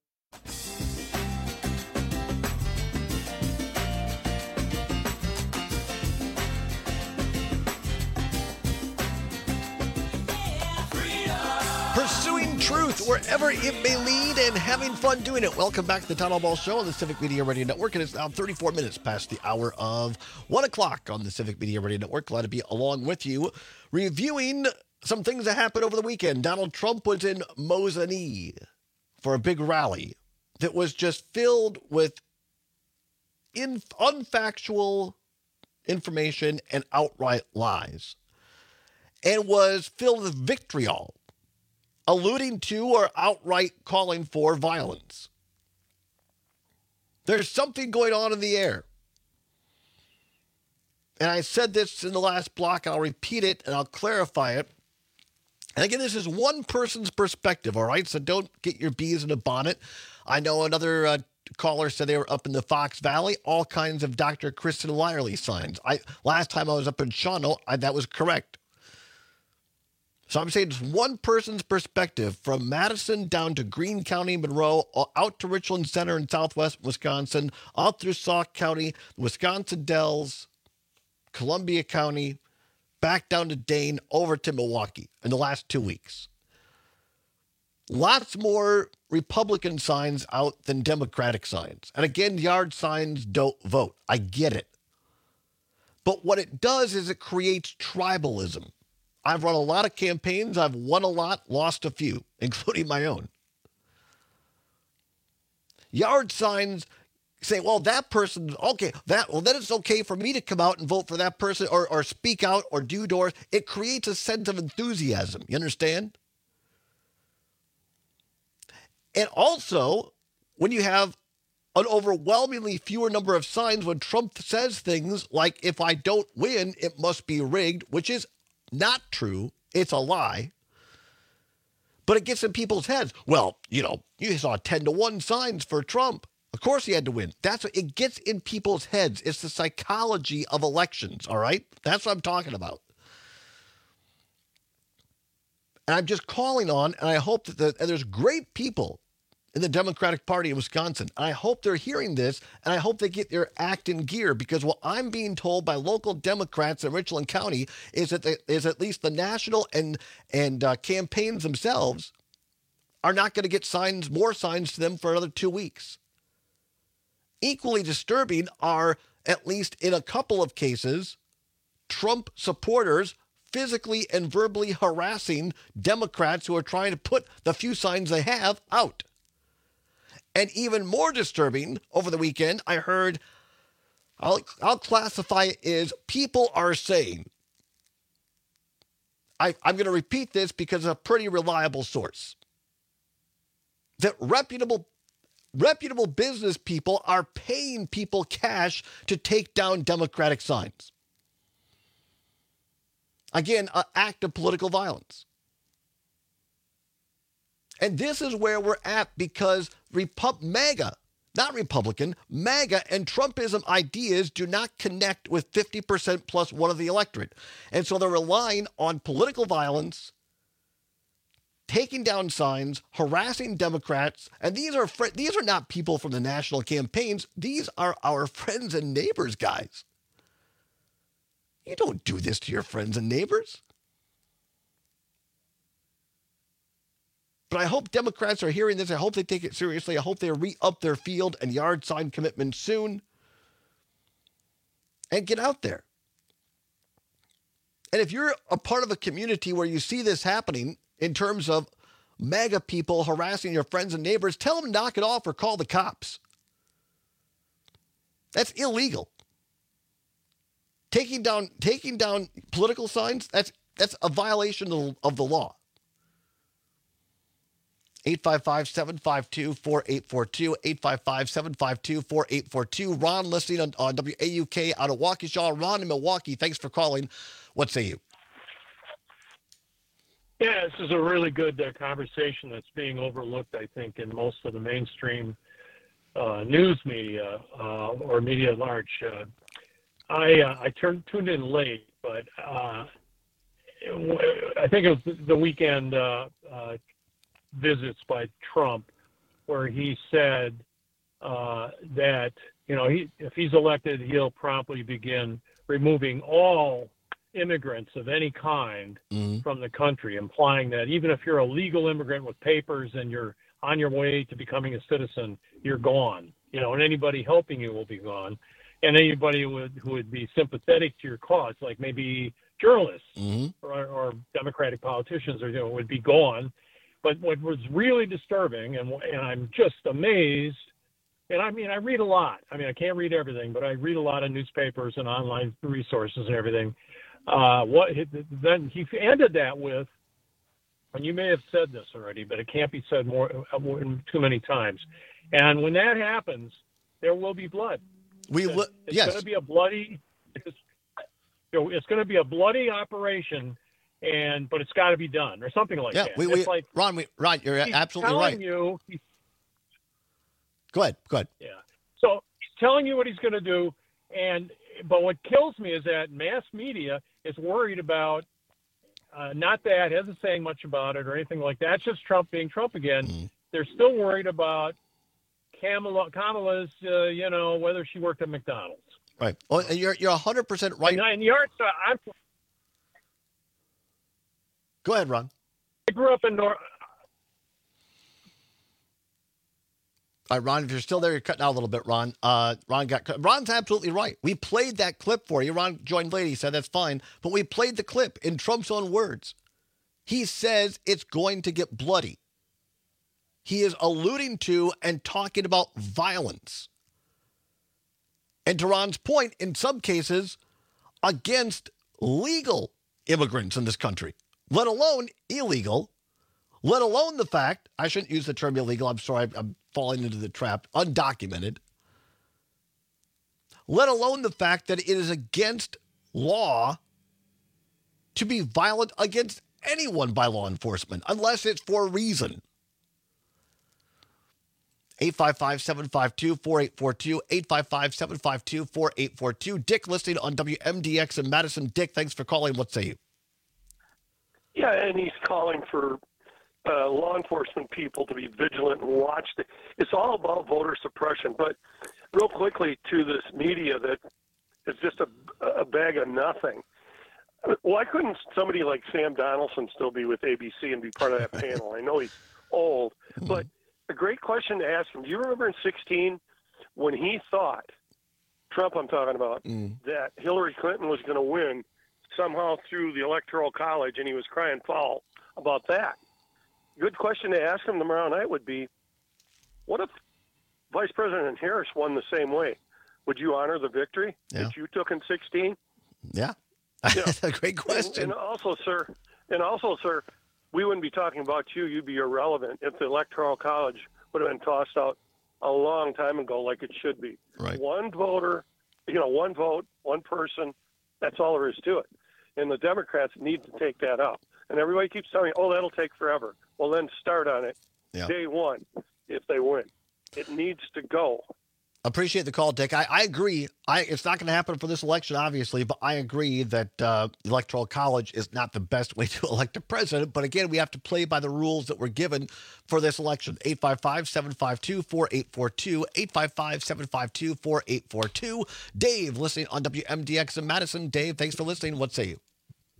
Pursuing truth wherever it may lead and having fun doing it. Welcome back to the Town Hall Ball Show on the Civic Media Radio Network. And it's now thirty-four minutes past the hour of one o'clock on the Civic Media Radio Network. Glad to be along with you, reviewing some things that happened over the weekend. Donald Trump was in Mosinee for a big rally that was just filled with in, unfactual information and outright lies, and was filled with vitriol, alluding to or outright calling for violence. There's something going on in the air. And I said this in the last block, I'll repeat it and I'll clarify it. And again, this is one person's perspective, all right? So don't get your bees in a bonnet. I know another uh, caller said they were up in the Fox Valley, all kinds of Doctor Kristen Lyerly signs. I Last time I was up in Shawano, I, that was correct. So I'm saying it's one person's perspective from Madison down to Greene County, Monroe, out to Richland Center in southwest Wisconsin, out through Sauk County, Wisconsin Dells, Columbia County, back down to Dane, over to Milwaukee in the last two weeks. Lots more Republican signs out than Democratic signs. And again, yard signs don't vote. I get it. But what it does is it creates tribalism. I've run a lot of campaigns. I've won a lot, lost a few, including my own. Yard signs say, well, that person, okay, that, well, then it's okay for me to come out and vote for that person or, or speak out or do doors. It creates a sense of enthusiasm. You understand? And also, when you have an overwhelmingly fewer number of signs, when Trump says things like, if I don't win, it must be rigged, which is not true. It's a lie. But it gets in people's heads. Well, you know, you saw ten to one signs for Trump. Of course he had to win. That's what it gets in people's heads. It's the psychology of elections, all right? That's what I'm talking about. And I'm just calling on, and I hope that the, and there's great people in the Democratic Party in Wisconsin. And I hope they're hearing this, and I hope they get their act in gear, because what I'm being told by local Democrats in Richland County is that, they, is at least the national and, and uh, campaigns themselves are not going to get signs, more signs to them for another two weeks. Equally disturbing are, at least in a couple of cases, Trump supporters physically and verbally harassing Democrats who are trying to put the few signs they have out. And even more disturbing, over the weekend, I heard, I'll, I'll classify it as people are saying, I, I'm going to repeat this because it's a pretty reliable source, that reputable reputable business people are paying people cash to take down Democratic signs. Again, an act of political violence. And this is where we're at, because Repub- MAGA, not Republican, MAGA and Trumpism ideas do not connect with fifty percent plus one of the electorate. And so they're relying on political violence, taking down signs, harassing Democrats. And these are fr- these are not people from the national campaigns. These are our friends and neighbors, guys. You don't do this to your friends and neighbors. But I hope Democrats are hearing this. I hope they take it seriously. I hope they re-up their field and yard sign commitment soon. And get out there. And if you're a part of a community where you see this happening in terms of MAGA people harassing your friends and neighbors, tell them to knock it off or call the cops. That's illegal. Taking down taking down political signs, that's that's a violation of, of the law. eight five five, seven five two, four eight four two, eight five five, seven five two, four eight four two. Ron listening on, on W A U K out of Waukesha. Ron in Milwaukee, thanks for calling. What say you? Yeah, this is a really good uh, conversation that's being overlooked, I think, in most of the mainstream uh, news media uh, or media at large. Uh, I uh, I turned tuned in late, but uh, it, I think it was the weekend uh, uh, visits by Trump, where he said uh, that you know he if he's elected, he'll promptly begin removing all immigrants of any kind mm-hmm. from the country, implying that even if you're a legal immigrant with papers and you're on your way to becoming a citizen, you're gone. You know, and anybody helping you will be gone. And anybody who would, who would be sympathetic to your cause, like maybe journalists mm-hmm. or, or Democratic politicians, or you know, would be gone. But what was really disturbing, and and I'm just amazed, and I mean, I read a lot. I mean, I can't read everything, but I read a lot of newspapers and online resources and everything. Uh, what then he ended that with, and you may have said this already, but it can't be said more, more too many times. And when that happens, there will be blood. We it's, li- it's yes. going to be a bloody. It's, you know, it's going to be a bloody operation, and but it's got to be done, or something like yeah, that. We, it's we, like Ron, we, Ron, you're he's absolutely telling right. You, he's, go ahead, go ahead. Yeah. So he's telling you what he's going to do, and but what kills me is that mass media is worried about uh, not that, hasn't saying much about it or anything like that. It's just Trump being Trump again. Mm-hmm. They're still worried about Kamala, Kamala's, uh, you know, whether she worked at McDonald's. Right. Well, and you're you're one hundred percent right. And, and the arts, uh, I'm. Go ahead, Ron. I grew up in North. All right, Ron, if you're still there, you're cutting out a little bit, Ron. Uh, Ron got cut. Ron's absolutely right. We played that clip for you. Ron joined late. He said that's fine. But we played the clip in Trump's own words. He says it's going to get bloody. He is alluding to and talking about violence. And to Ron's point, in some cases, against legal immigrants in this country, let alone illegal, let alone the fact, I shouldn't use the term illegal, I'm sorry, I'm falling into the trap, undocumented, let alone the fact that it is against law to be violent against anyone by law enforcement, unless it's for a reason. eight five five, seven five two, four eight four two, eight five five, seven five two, four eight four two. Dick listening on W M D X in Madison. Dick, thanks for calling. What say you? Yeah, and he's calling for uh, law enforcement people to be vigilant and watch. The, it's all about voter suppression. But real quickly to this media that is just a, a bag of nothing. Why couldn't somebody like Sam Donaldson still be with A B C and be part of that panel? I know he's old, but a great question to ask him. Do you remember in sixteen when he thought, Trump I'm talking about, mm. that Hillary Clinton was going to win somehow through the Electoral College, and he was crying foul about that? Good question to ask him tomorrow night would be, what if Vice President Harris won the same way? Would you honor the victory yeah. that you took in sixteen? Yeah. You know, That's a great question. And, and also, sir, and also, sir, we wouldn't be talking about you. You'd be irrelevant if the Electoral College would have been tossed out a long time ago, like it should be. Right. One voter, you know, one vote, one person. That's all there is to it. And the Democrats need to take that up. And everybody keeps telling me, "Oh, that'll take forever." Well, then start on it yeah. day one if they win. It needs to go. Appreciate the call, Dick. I, I agree. I It's not going to happen for this election, obviously, but I agree that uh, the Electoral College is not the best way to elect a president. But again, we have to play by the rules that were given for this election. eight five five, seven five two, four eight four two, eight five five, seven five two, four eight four two. Dave, listening on W M D X in Madison. Dave, thanks for listening. What say you?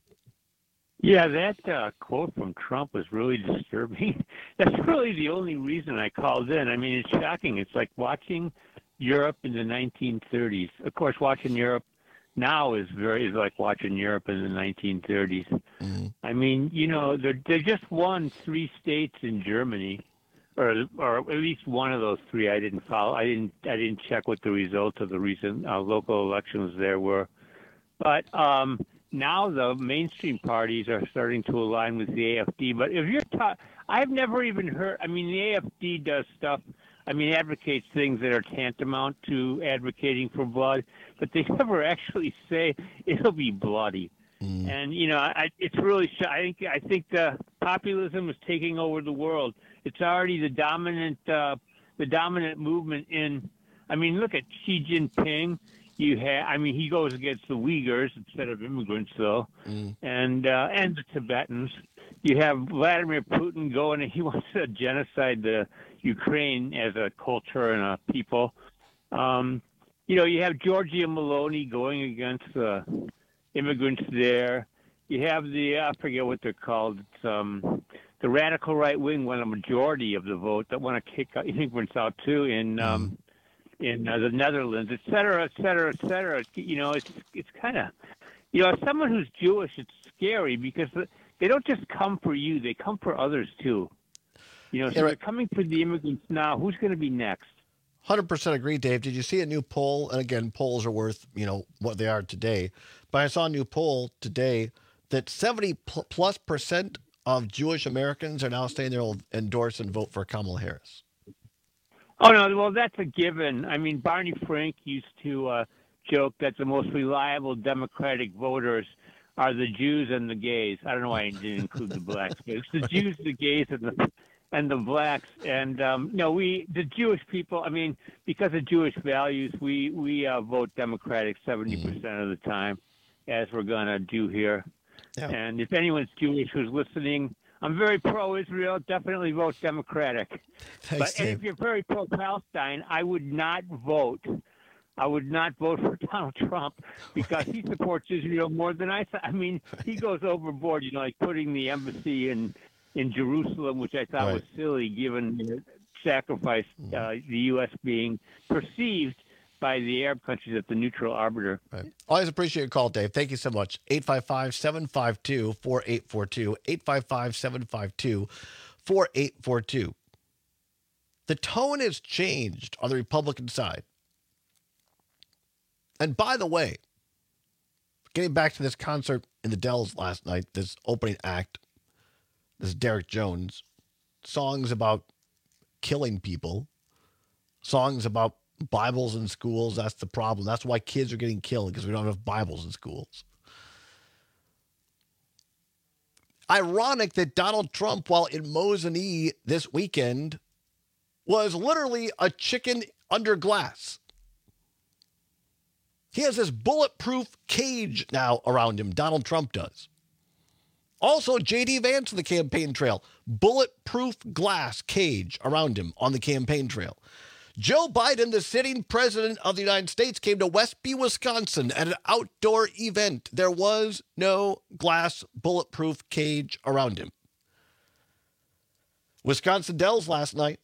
Yeah, that uh, quote from Trump was really disturbing. That's really the only reason I called in. I mean, it's shocking. It's like watching Europe in the nineteen thirties. Of course, watching Europe now is very is like watching Europe in the nineteen thirties. Mm-hmm. I mean, you know, they just won three states in Germany, or or at least one of those three. I didn't follow. I didn't. I didn't check what the results of the recent uh, local elections there were. But um, now the mainstream parties are starting to align with the A F D. But if you're, ta- I've never even heard. I mean, the A F D does stuff. I mean, advocates things that are tantamount to advocating for blood, but they never actually say it'll be bloody. Mm. And you know, I, it's really. I think. I think the populism is taking over the world. It's already the dominant uh, the dominant movement in. I mean, look at Xi Jinping. You have, I mean, he goes against the Uyghurs instead of immigrants, though, mm. and uh, and the Tibetans. You have Vladimir Putin going, and he wants to genocide the Ukraine as a culture and a people. Um, you know, you have Giorgia Meloni going against the immigrants there. You have the, I forget what they're called, it's, um, the radical right wing won a majority of the vote that want to kick immigrants out, too, in um, in uh, the Netherlands, et cetera, et cetera, et cetera. You know, it's, it's kind of, you know, as someone who's Jewish, it's scary because they don't just come for you, they come for others, too. You know, so yeah, right. they're coming for the immigrants now. Who's going to be next? one hundred percent agree, Dave. Did you see a new poll? And again, polls are worth, you know, what they are today. But I saw a new poll today that seventy plus percent of Jewish Americans are now saying they'll endorse and vote for Kamala Harris. Oh, no, well, that's a given. I mean, Barney Frank used to uh, joke that the most reliable Democratic voters are the Jews and the gays. I don't know why I didn't include the blacks. It's the Jews, the gays, and the and the blacks. And, um, you know, we, the Jewish people, I mean, because of Jewish values, we, we uh, vote Democratic seventy percent mm. of the time, as we're going to do here. Yeah. And if anyone's Jewish who's listening, I'm very pro-Israel, definitely vote Democratic. Thanks, but and if you're very pro-Palestine, I would not vote. I would not vote for Donald Trump because he supports Israel more than I. I mean, he goes overboard, you know, like putting the embassy in, in Jerusalem, which I thought right. was silly given the sacrifice, uh, the U S being perceived by the Arab countries at the neutral arbiter. Right. Always appreciate your call, Dave. Thank you so much. eight five five, seven five two, four eight four two, eight five five, seven five two, four eight four two. The tone has changed on the Republican side. And by the way, getting back to this concert in the Dells last night, this opening act, this Derek Jones, songs about killing people, songs about Bibles in schools, that's the problem. That's why kids are getting killed, because we don't have Bibles in schools. Ironic that Donald Trump, while in Mosinee this weekend, was literally a chicken under glass. He has this bulletproof cage now around him, Donald Trump does. Also, J D Vance on the campaign trail, bulletproof glass cage around him on the campaign trail. Joe Biden, the sitting president of the United States, came to Westby, Wisconsin at an outdoor event. There was no glass bulletproof cage around him. Wisconsin Dells last night.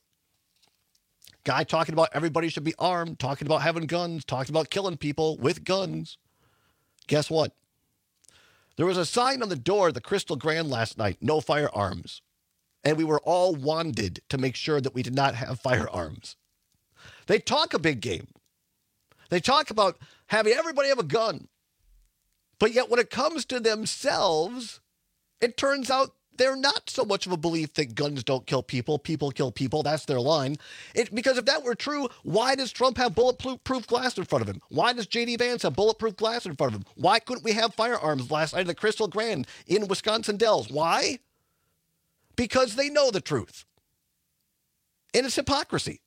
Guy talking about everybody should be armed, talking about having guns, talking about killing people with guns. Guess what? There was a sign on the door of the Crystal Grand last night, no firearms. And we were all wanded to make sure that we did not have firearms. They talk a big game. They talk about having everybody have a gun. But yet when it comes to themselves, it turns out they're not so much of a belief that guns don't kill people. People kill people. That's their line. It, because if that were true, why does Trump have bulletproof glass in front of him? Why does J D Vance have bulletproof glass in front of him? Why couldn't we have firearms last night at the Crystal Grand in Wisconsin Dells? Why? Because they know the truth. And it's hypocrisy.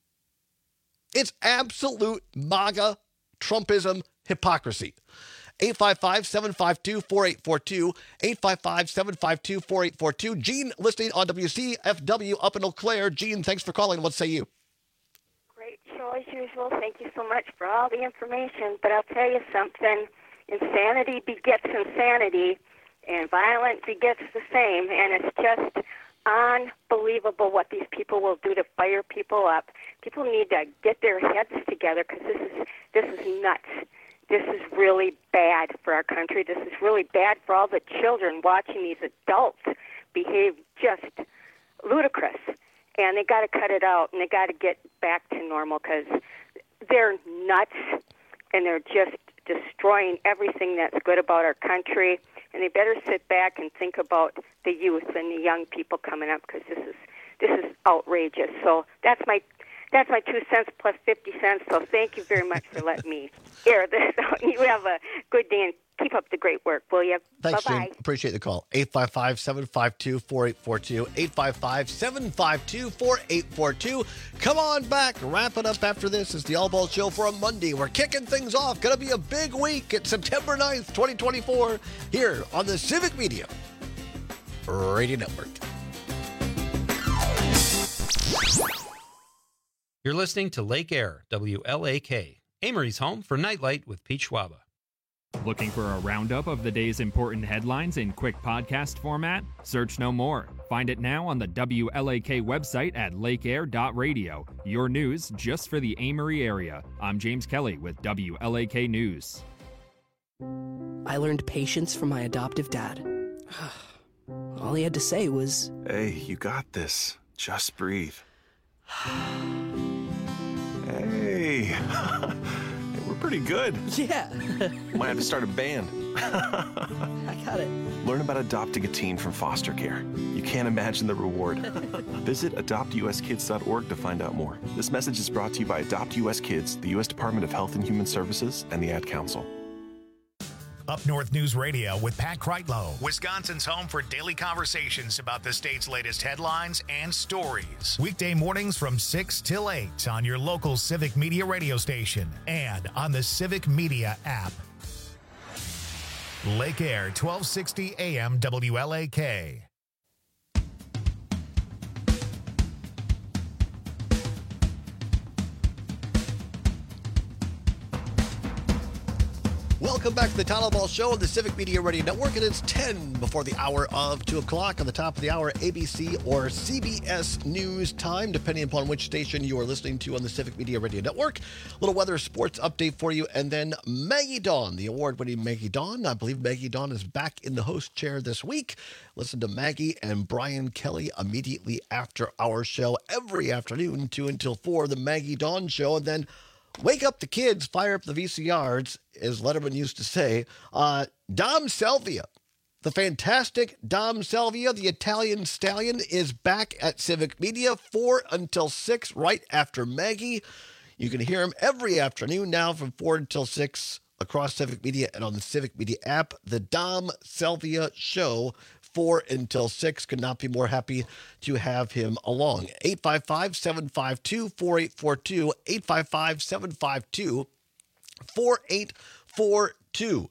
It's absolute MAGA Trumpism hypocrisy. eight five five, seven five two, four eight four two, eight five five, seven five two, four eight four two. Gene, listening on W C F W up in Eau Claire. Gene, thanks for calling. What say you? Great show as usual. Thank you so much for all the information. But I'll tell you something. Insanity begets insanity, and violence begets the same. And it's just unbelievable what these people will do to fire people up. People need to get their heads together because this is this is nuts. This is really bad for our country. This is really bad for all the children watching these adults behave just ludicrous. And they got to cut it out, and they got to get back to normal because they're nuts, and they're just destroying everything that's good about our country. And they better sit back and think about the youth and the young people coming up because this is this is outrageous. So that's my that's my two cents plus fifty cents. So thank you very much for letting me air this out. You have a good day and keep up the great work, will you? Thanks, Bye-bye. Jane. Appreciate the call. eight five five, seven five two, four eight four two. eight five five, seven five two, four eight four two. Come on back. Wrap it up after this. It's the All Ball Show for a Monday. We're kicking things off. Going to be a big week. It's September ninth, twenty twenty-four, here on the Civic Media Radio Network. You're listening to Lake Air, W L A K, Amory's home for Nightlight with Pete Schwaba. Looking for a roundup of the day's important headlines in quick podcast format? Search no more. Find it now on the W L A K website at lake air dot radio. Your news just for the Amory area. I'm James Kelly with W L A K News. I learned patience from my adoptive dad. All he had to say was, "Hey, you got this. Just breathe." Hey. We're pretty good. Yeah. Might have to start a band. I got it. Learn about adopting a teen from foster care. You can't imagine the reward. Visit adopt u s kids dot org to find out more. This message is brought to you by Adopt U S Kids, the U S Department of Health and Human Services, and the Ad Council. Up North News Radio with Pat Kreitlow, Wisconsin's home for daily conversations about the state's latest headlines and stories. Weekday mornings from six till eight on your local Civic Media radio station and on the Civic Media app. Lake Air, twelve sixty A M W L A K. Welcome back to the Tyler Ball Show on the Civic Media Radio Network, and it's ten before the hour of two o'clock. On the top of the hour, A B C or C B S News time, depending upon which station you are listening to on the Civic Media Radio Network. A little weather sports update for you, and then Maggie Dawn, the award-winning Maggie Dawn. I believe Maggie Dawn is back in the host chair this week. Listen to Maggie and Brian Kelly immediately after our show every afternoon, two until four, the Maggie Dawn Show, and then wake up the kids, fire up the V C Rs, as Letterman used to say. Uh, Dom Selvia, the fantastic Dom Selvia, the Italian stallion, is back at Civic Media, four until six, right after Maggie. You can hear him every afternoon now from four until six across Civic Media and on the Civic Media app. The Dom Selvia Show, four until six. Could not be more happy to have him along. eight five five, seven five two, four eight four two, eight five five, seven five two, four eight four two.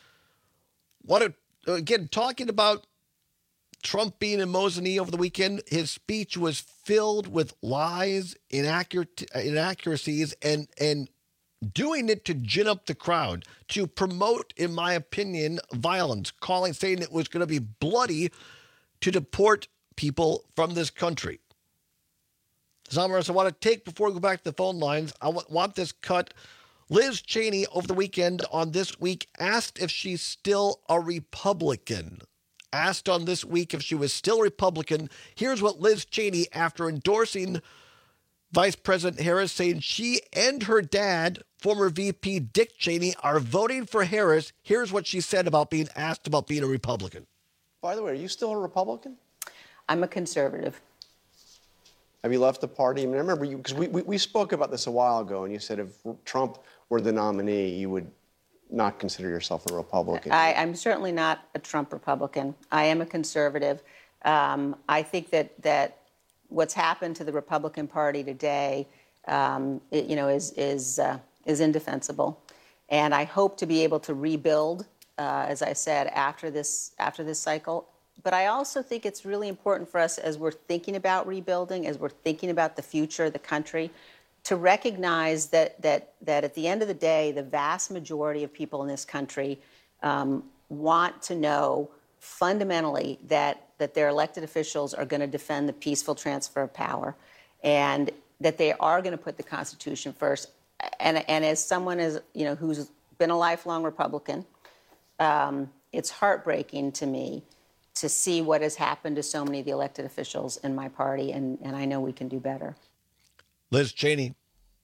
What a, again, talking about Trump being in Mosinee over the weekend, his speech was filled with lies, inaccurate, inaccuracies, and, and doing it to gin up the crowd, to promote, in my opinion, violence, calling, saying it was going to be bloody to deport people from this country. Summers, I want to take, before we go back to the phone lines, I w- want this cut. Liz Cheney over the weekend on This Week asked if she's still a Republican. Asked on This Week if she was still Republican. Here's what Liz Cheney, after endorsing Vice President Harris, saying she and her dad, former V P Dick Cheney, are voting for Harris. Here's what she said about being asked about being a Republican. By the way, are you still a Republican? I'm a conservative. Have you left the party? I mean, I remember you, because we, we, we spoke about this a while ago, and you said if Trump were the nominee, you would not consider yourself a Republican. I, I'm certainly not a Trump Republican. I am a conservative. Um, I think that that what's happened to the Republican Party today, um, it, you know, is is uh, is indefensible, and I hope to be able to rebuild, uh, as I said, after this after this cycle. But I also think it's really important for us, as we're thinking about rebuilding, as we're thinking about the future of the country, to recognize that that that at the end of the day, the vast majority of people in this country um, want to know fundamentally that that their elected officials are going to defend the peaceful transfer of power, and that they are going to put the Constitution first. And and as someone is you know who's been a lifelong Republican, um, it's heartbreaking to me to see what has happened to so many of the elected officials in my party, and, and I know we can do better. Liz Cheney,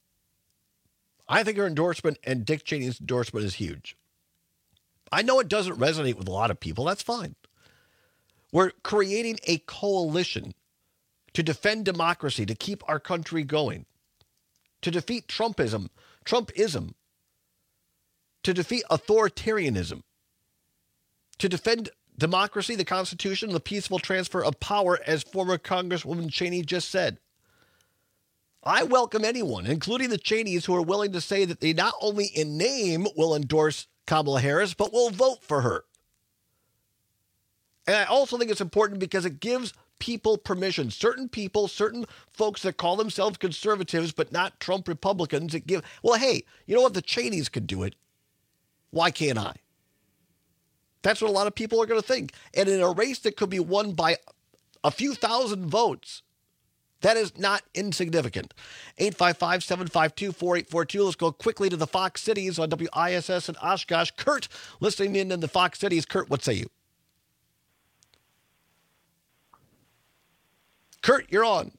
I think her endorsement and Dick Cheney's endorsement is huge. I know it doesn't resonate with a lot of people. That's fine. We're creating a coalition to defend democracy, to keep our country going, to defeat Trumpism, Trumpism, to defeat authoritarianism. to defend democracy, the Constitution, and the peaceful transfer of power, as former Congresswoman Cheney just said. I welcome anyone, including the Cheneys, who are willing to say that they not only in name will endorse Kamala Harris, but will vote for her. And I also think it's important because it gives people permission. Certain people, certain folks that call themselves conservatives, but not Trump Republicans, that give, well, hey, you know what? The Cheneys could do it. Why can't I? That's what a lot of people are going to think. And in a race that could be won by a few thousand votes, that is not insignificant. eight five five, seven five two, four eight four two. Let's go quickly to the Fox Cities on W I S S in Oshkosh. Kurt, listening in in the Fox Cities. Kurt, what say you? Kurt, you're on.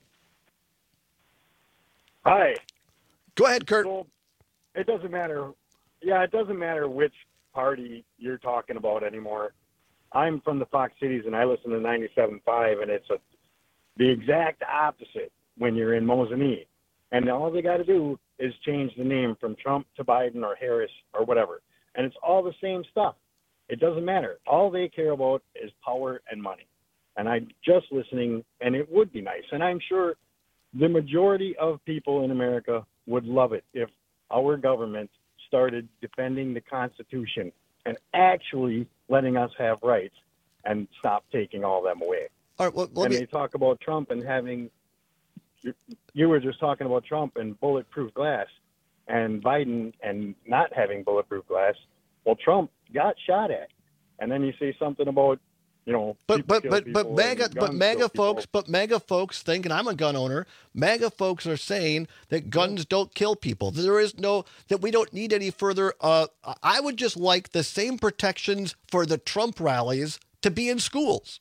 Hi. Go ahead, Kurt. So it doesn't matter. Yeah, it doesn't matter which party you're talking about anymore. I'm from the Fox Cities, and I listen to ninety-seven point five, and it's a, the exact opposite when you're in Mosinee. And all they got to do is change the name from Trump to Biden or Harris or whatever. And it's all the same stuff. It doesn't matter. All they care about is power and money. And I'm just listening, and it would be nice. And I'm sure the majority of people in America would love it if our government started defending the Constitution and actually letting us have rights and stop taking all them away. All right, well, let and me... they talk about Trump and having, you, you were just talking about Trump and bulletproof glass and Biden and not having bulletproof glass. Well, Trump got shot at. And then you say something about, you know, but but but but MAGA but MAGA folks but MAGA folks think, and I'm a gun owner. MAGA folks are saying that guns don't kill people. There is no that we don't need any further. Uh, I would just like the same protections for the Trump rallies to be in schools.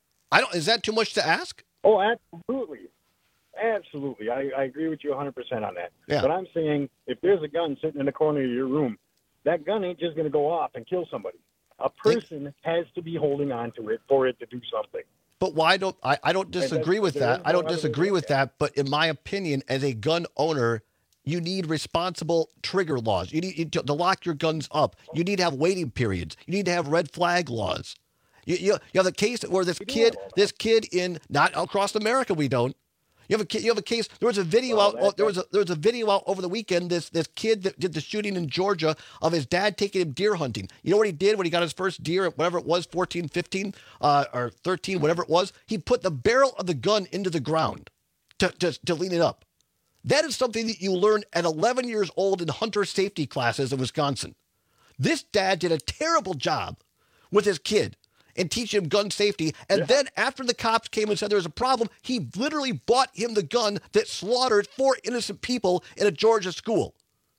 I don't. Is that too much to ask? Oh, absolutely, absolutely. I, I agree with you one hundred percent on that. Yeah. But I'm saying if there's a gun sitting in the corner of your room, that gun ain't just going to go off and kill somebody. A person has to be holding on to it for it to do something. But why don't I, I don't disagree with that. I don't disagree with that. But in my opinion, as a gun owner, you need responsible trigger laws. You need to, to lock your guns up. You need to have waiting periods. You need to have red flag laws. You, you, you have the case where this kid, this kid in, not across America, we don't. You have a you have a case. There was a video well, out. There was a there was a video out over the weekend. This this kid that did the shooting in Georgia of his dad taking him deer hunting. You know what he did when he got his first deer, whatever it was, fourteen, fifteen, uh, or thirteen, whatever it was. He put the barrel of the gun into the ground to, to to lean it up. That is something that you learn at eleven years old in hunter safety classes in Wisconsin. This dad did a terrible job with his kid and teach him gun safety. And yeah. then after the cops came and said there was a problem, he literally bought him the gun that slaughtered four innocent people in a Georgia school.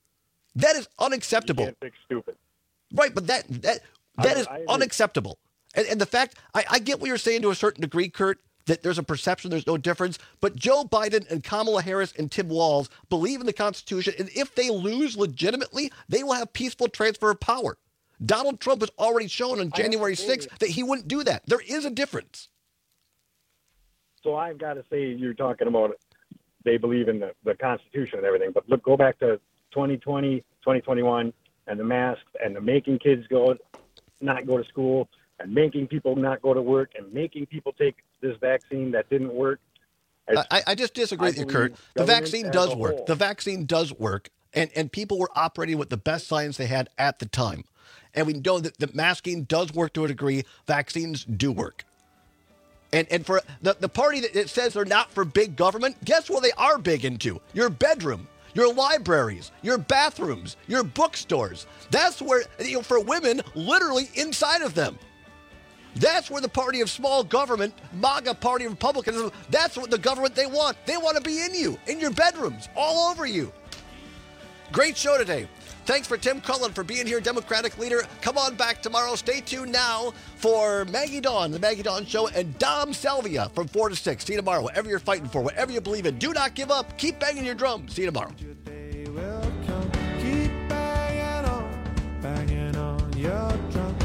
That is unacceptable. You can't fix stupid. Right, but that that that I, is I unacceptable. And, and the fact, I, I get what you're saying to a certain degree, Kurt, that there's a perception, there's no difference. But Joe Biden and Kamala Harris and Tim Walz believe in the Constitution. And if they lose legitimately, they will have peaceful transfer of power. Donald Trump has already shown on January sixth that he wouldn't do that. There is a difference. So I've got to say, you're talking about they believe in the, the Constitution and everything, but look, go back to twenty twenty, twenty twenty-one, and the masks and the making kids go not go to school and making people not go to work and making people take this vaccine that didn't work. I, I just disagree I with you, Kurt. The vaccine does work. Whole. The vaccine does work, and, and people were operating with the best science they had at the time. And we know that the masking does work to a degree. Vaccines do work. And and for the, the party that, that says they're not for big government, guess what they are big into? Your bedroom, your libraries, your bathrooms, your bookstores. That's where, you know, for women, literally inside of them. That's where the party of small government, MAGA party of Republicans, that's what the government they want. They want to be in you, in your bedrooms, all over you. Great show today. Thanks for Tim Cullen for being here, Democratic leader. Come on back tomorrow. Stay tuned now for Maggie Dawn, the Maggie Dawn Show, and Dom Salvia from four to six. See you tomorrow. Whatever you're fighting for, whatever you believe in, do not give up. Keep banging your drum. See you tomorrow. Keep banging on, banging on your drum.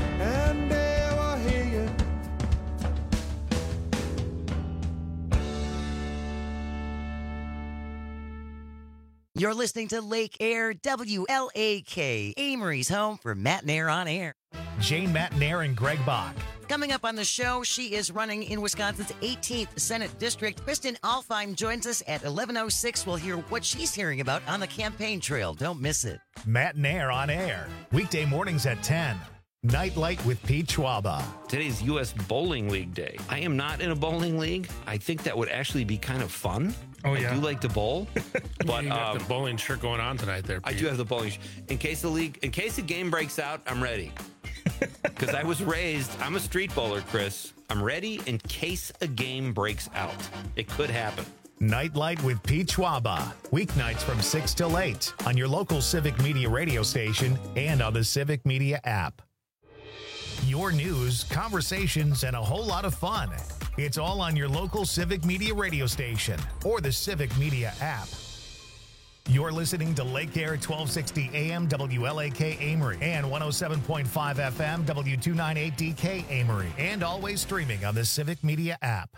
You're listening to Lake Air, W L A K, Amory's home for Matt Nair on Air. Jane Matt Nair and Greg Bach. Coming up on the show, she is running in Wisconsin's eighteenth Senate District. Kristen Alfheim joins us at eleven oh six. We'll hear what she's hearing about on the campaign trail. Don't miss it. Matt Nair on Air. Weekday mornings at ten. Nightlight with Pete Schwaba. Today's U S Bowling League Day. I am not in a bowling league. I think that would actually be kind of fun. Oh, yeah. I do like to bowl. But you got um, the bowling shirt going on tonight there, Pete. I do have the bowling shirt. In case the league, in case the game breaks out, I'm ready. Because I was raised, I'm a street bowler, Chris. I'm ready in case a game breaks out. It could happen. Nightlight with Pete Schwaba. Weeknights from six till eight on your local Civic Media radio station and on the Civic Media app. Your news, conversations, and a whole lot of fun. It's all on your local Civic Media radio station or the Civic Media app. You're listening to Lake Air twelve sixty A M W L A K Amory and one oh seven point five F M W two ninety-eight D K Amory, and always streaming on the Civic Media app.